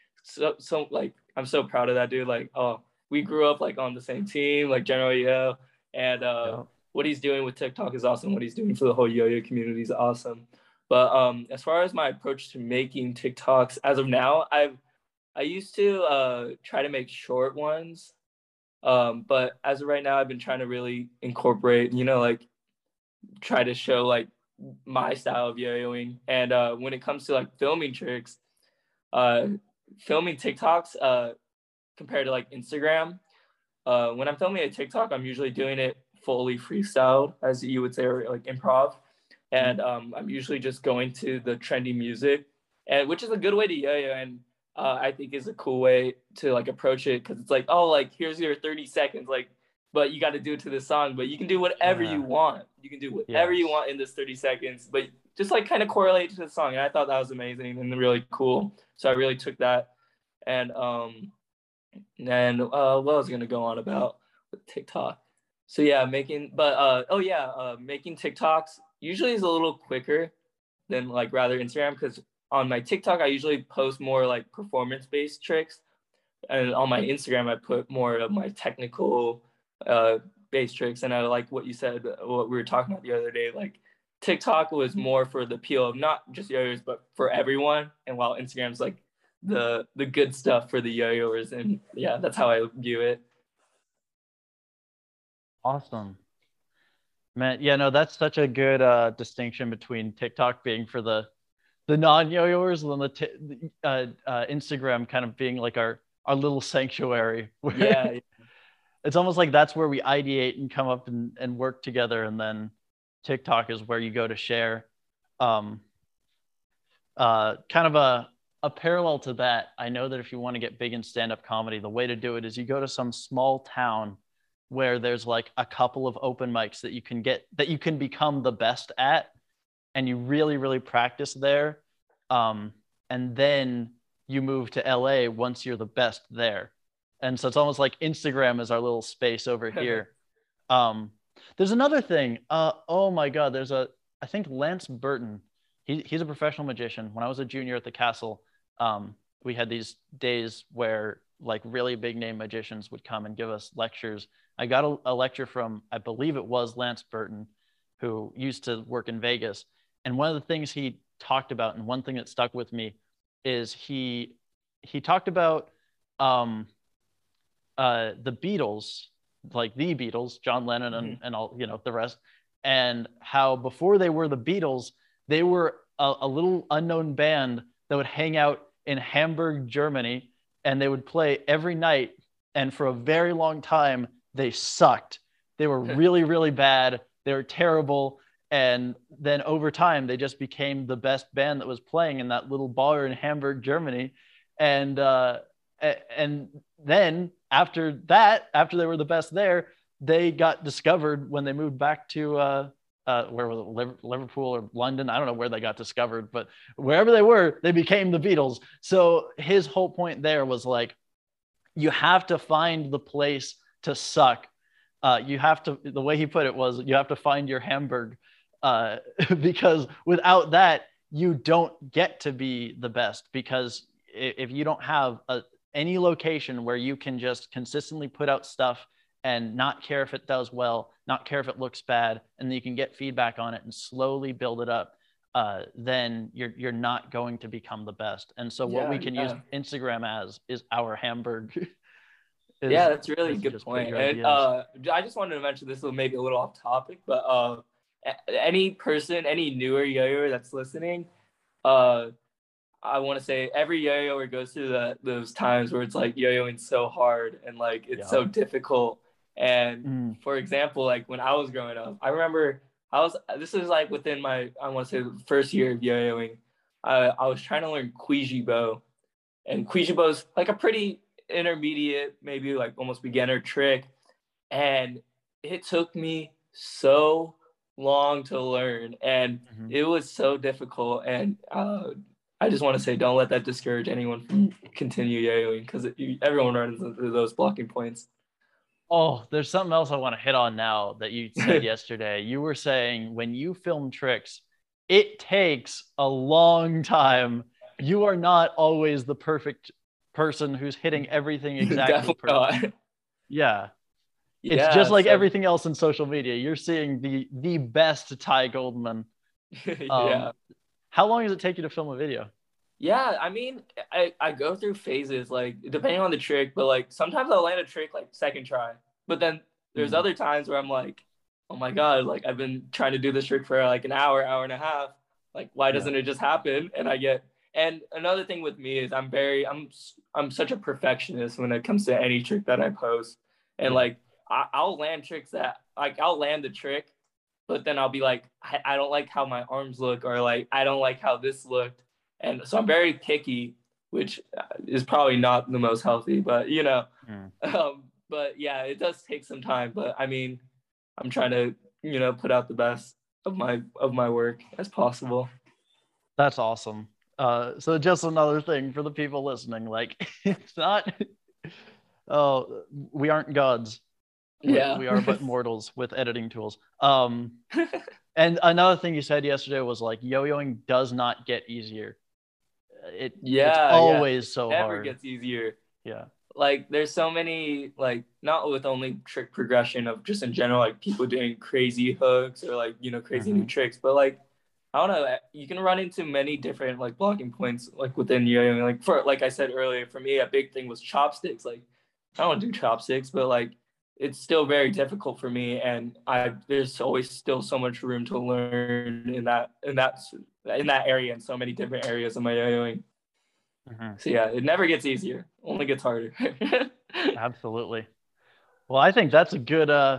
so like I'm so proud of that dude. Like, oh, we grew up like on the same team, like General Yo, and Yeah. what he's doing with TikTok is awesome. What he's doing for the whole yo-yo community is awesome. But as far as my approach to making TikToks, as of now, I used to try to make short ones. But as of right now, I've been trying to really incorporate, like try to show like my style of yo-yoing. And when it comes to like filming tricks, uh, filming TikToks compared to like Instagram, when I'm filming a TikTok, I'm usually doing it fully freestyled, as you would say, or like improv. And I'm usually just going to the trendy music, and which is a good way to yo-yo, and I think is a cool way to like approach it, because it's like, oh, like here's your 30 seconds, like, but you got to do it to this song, but you can do whatever you Yeah. want. You can do whatever you Yes. want in this 30 seconds, but just like kind of correlate to the song. And I thought that was amazing and really cool. So I really took that. And what I was gonna go on about with TikTok. So yeah, making TikToks usually is a little quicker than like rather Instagram, because on my TikTok I usually post more like performance based tricks, and on my Instagram I put more of my technical uh based tricks. And I like what you said, what we were talking about the other day, like TikTok was more for the appeal of not just yo-yos but for everyone, and while Instagram's like the good stuff for the yo-yoers. And yeah, that's how I view it. Awesome. Man, yeah, no, that's such a good distinction between TikTok being for the non-yo-yoers and then Instagram kind of being like our little sanctuary where Yeah, it's almost like that's where we ideate and come up and work together, and then TikTok is where you go to share. Um, kind of a parallel to that, I know that if you want to get big in stand-up comedy, the way to do it is you go to some small town where there's like a couple of open mics that you can become the best at, and you really really practice there, um, and then you move to LA once you're the best there. And so it's almost like Instagram is our little space over here. um, there's another thing. Oh my God, I think Lance Burton. He's a professional magician. When I was a junior at the castle, we had these days where like really big name magicians would come and give us lectures. I got a lecture from, I believe it was Lance Burton, who used to work in Vegas. And one of the things he talked about, and one thing that stuck with me, is he talked about um, the Beatles, like the Beatles, John Lennon and all, the rest, and how before they were the Beatles, they were a little unknown band that would hang out in Hamburg, Germany, and they would play every night. And for a very long time, they sucked. They were really, really bad. They were terrible. And then over time, they just became the best band that was playing in that little bar in Hamburg, Germany. And and then after that, after they were the best there, they got discovered when they moved back to where was it, Liverpool or London? I don't know where they got discovered, but wherever they were, they became the Beatles. So his whole point there was like, you have to find the place to suck. You have to, the way he put it was, you have to find your Hamburg, uh, because without that, you don't get to be the best. Because if you don't have any location where you can just consistently put out stuff and not care if it does well, not care if it looks bad, and then you can get feedback on it and slowly build it up. then you're not going to become the best. And so what we can use Instagram as is our Hamburg. Yeah, that's a really good just point. And I just wanted to mention this, maybe a little off topic, but any person, any newer yo-yoer that's listening, I want to say every yo-yoer goes through those times where it's like yo-yoing so hard and like it's so difficult. And for example, like when I was growing up, I remember this is like within my, I want to say the first year of yo-yoing, I was trying to learn Kouijibo, and Kouijibo is like a pretty intermediate, maybe like almost beginner trick, and it took me so long to learn, and it was so difficult. And I just want to say, don't let that discourage anyone from continue yo-yoing, because everyone runs into those blocking points. Oh, there's something else I want to hit on now that you said yesterday. You were saying when you film tricks, it takes a long time. You are not always the perfect person who's hitting everything exactly perfect. Yeah. It's just like everything else in social media. You're seeing the best Ty Goldman. Yeah. How long does it take you to film a video? Yeah, I mean, I go through phases, like depending on the trick, but like sometimes I'll land a trick like second try. But then there's other times where I'm like, oh my God, like I've been trying to do this trick for like an hour and a half. Like, why doesn't it just happen? And another thing with me is I'm such a perfectionist when it comes to any trick that I post. And like I'll land tricks that like I'll land the trick, but then I'll be like, I don't like how my arms look, or like I don't like how this looked. And so I'm very picky, which is probably not the most healthy, but but yeah, it does take some time. But I mean, I'm trying to, put out the best of my work as possible. That's awesome. So just another thing for the people listening, like it's not, we aren't gods. Yeah. We are but mortals with editing tools. And another thing you said yesterday was like yo-yoing does not get easier. It's always so hard. Never gets easier. Yeah. Like there's so many, like not with only trick progression of just in general, like people doing crazy hooks or like, crazy new tricks, but like, I don't know, you can run into many different like blocking points, like within yo-yoing. Like I said earlier, for me, a big thing was chopsticks. Like I don't do chopsticks, but like it's still very difficult for me. And there's always still so much room to learn in that area, in so many different areas of my yo-yoing. So yeah, it never gets easier, only gets harder. Absolutely. Well, I think that's a good a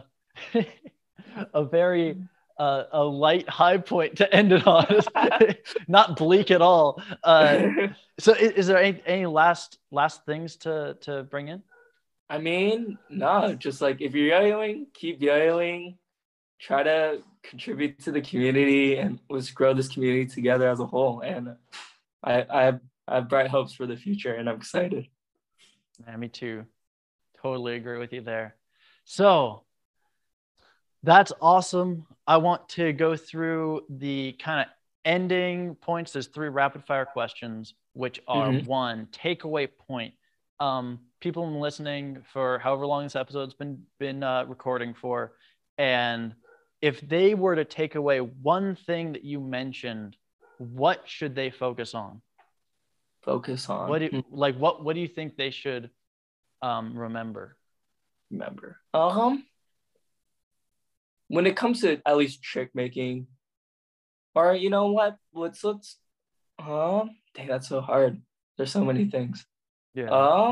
very a light high point to end it on. Not bleak at all. So is there any last things to bring in? I mean, no, just like if you're yo-yoing, keep yo-yoing, try to contribute to the community, and let's grow this community together as a whole. And I have bright hopes for the future, and I'm excited. Yeah, me too. Totally agree with you there. So that's awesome. I want to go through the kind of ending points. There's 3 rapid fire questions, which are 1, takeaway point. People have been listening for however long this episode's been recording for, and if they were to take away one thing that you mentioned, what should they focus on? Focus on what do you think they should remember? When it comes to at least trick making, or you know what, let's dang, that's so hard. There's so many things. Yeah.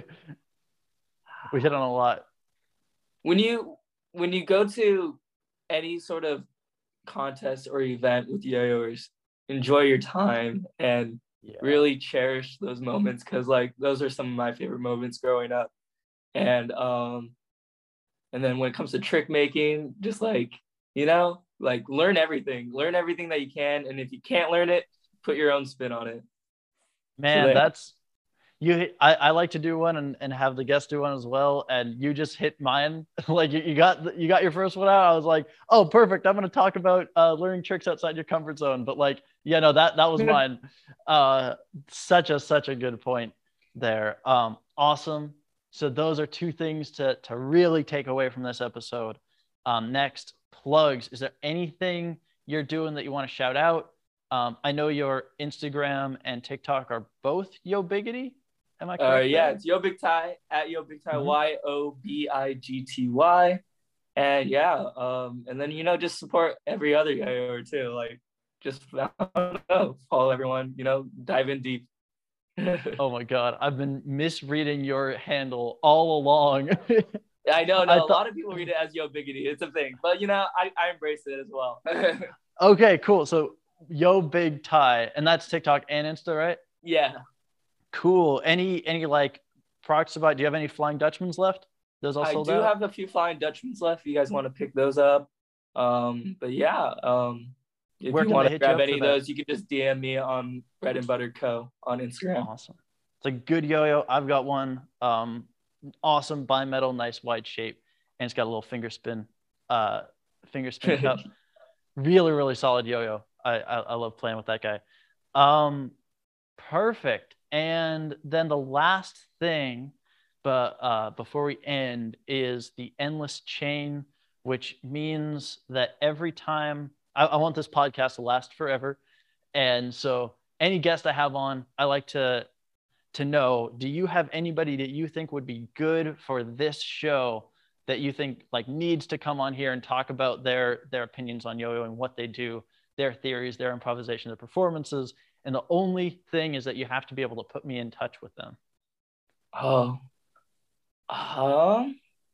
We hit on a lot. When you go to any sort of contest or event with yo-yoers, enjoy your time and really cherish those moments, because like those are some of my favorite moments growing up. And then when it comes to trick making, just like learn everything that you can, and if you can't learn it, put your own spin on it. Man, that's you. I like to do one and have the guests do one as well, and you just hit mine. Like you got your first one out. I was like, oh, perfect. I'm going to talk about learning tricks outside your comfort zone. But like, yeah, no, that was mine. Such a good point there. Awesome. So those are 2 things to really take away from this episode. Next, plugs. Is there anything you're doing that you want to shout out? I know your Instagram and TikTok are both Yo Biggity. Am I correct? Yeah, it's Yo Big Ty at Yo Big Ty, YOBIGTY. And yeah, and then just support every other yo too. Like just I don't know, follow everyone, dive in deep. Oh my God, I've been misreading your handle all along. I know, no, a lot of people read it as Yo Biggity. It's a thing, but I embrace it as well. Okay, cool. So Yo Big Ty, and that's TikTok and Insta, right? Yeah. Cool. Any like products about? Do you have any Flying Dutchmans left? Those all I sold do out? have a few Flying Dutchmans left if you guys want to pick those up. But yeah, if Where you can want they to hit you grab up any for of that? those, you can just DM me on Bread and Butter Co. on Instagram. Awesome. It's a good yo-yo. I've got one. Awesome bimetal, nice wide shape, and it's got a little finger spin cup. Really, really solid yo-yo. I love playing with that guy. Perfect. And then the last thing, but before we end, is the endless chain, which means that every time I want this podcast to last forever. And so any guest I have on, I like to know, do you have anybody that you think would be good for this show that you think like needs to come on here and talk about their opinions on yo-yo and what they do, their theories, their improvisation, their performances? And the only thing is that you have to be able to put me in touch with them. Oh, I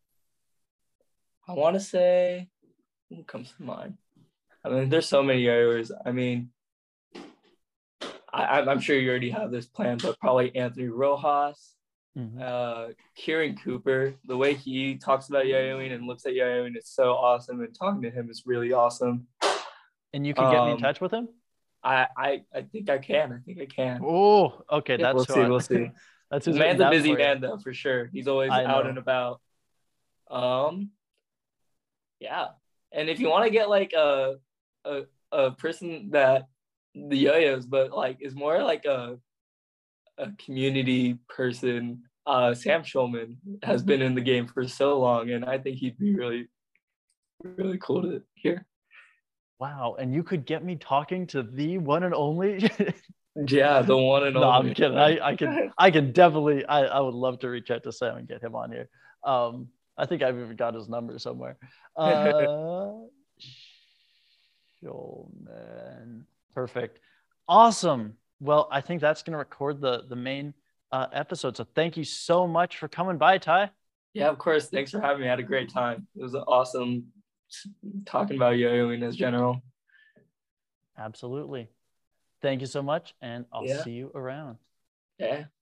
want to say, who comes to mind? I mean, there's so many yo-yoers. I mean, I'm sure you already have this plan, but probably Anthony Rojas, Kieran Cooper. The way he talks about yo-yoing and looks at yo-yoing is so awesome, and talking to him is really awesome. And you can get me in touch with him? I think I can. I think I can. Oh, okay. Yeah, That's we'll see. That's the man's a busy man, though, for sure. He's always out and about. Yeah. And if you want to get like a person that the yo-yos, but like is more like a community person, Sam Schulman has been in the game for so long, and I think he'd be really, really cool to hear. Wow. And you could get me talking to the one and only? Yeah, the one and no, only. I'm kidding. I can definitely, I would love to reach out to Sam and get him on here. I think I've even got his number somewhere. Schulman. Perfect. Awesome. Well, I think that's going to record the main episode. So thank you so much for coming by, Ty. Yeah, of course. Thanks for having me. I had a great time. It was awesome talking about yo-yoing as general. Absolutely. Thank you so much, and I'll see you around. Yeah.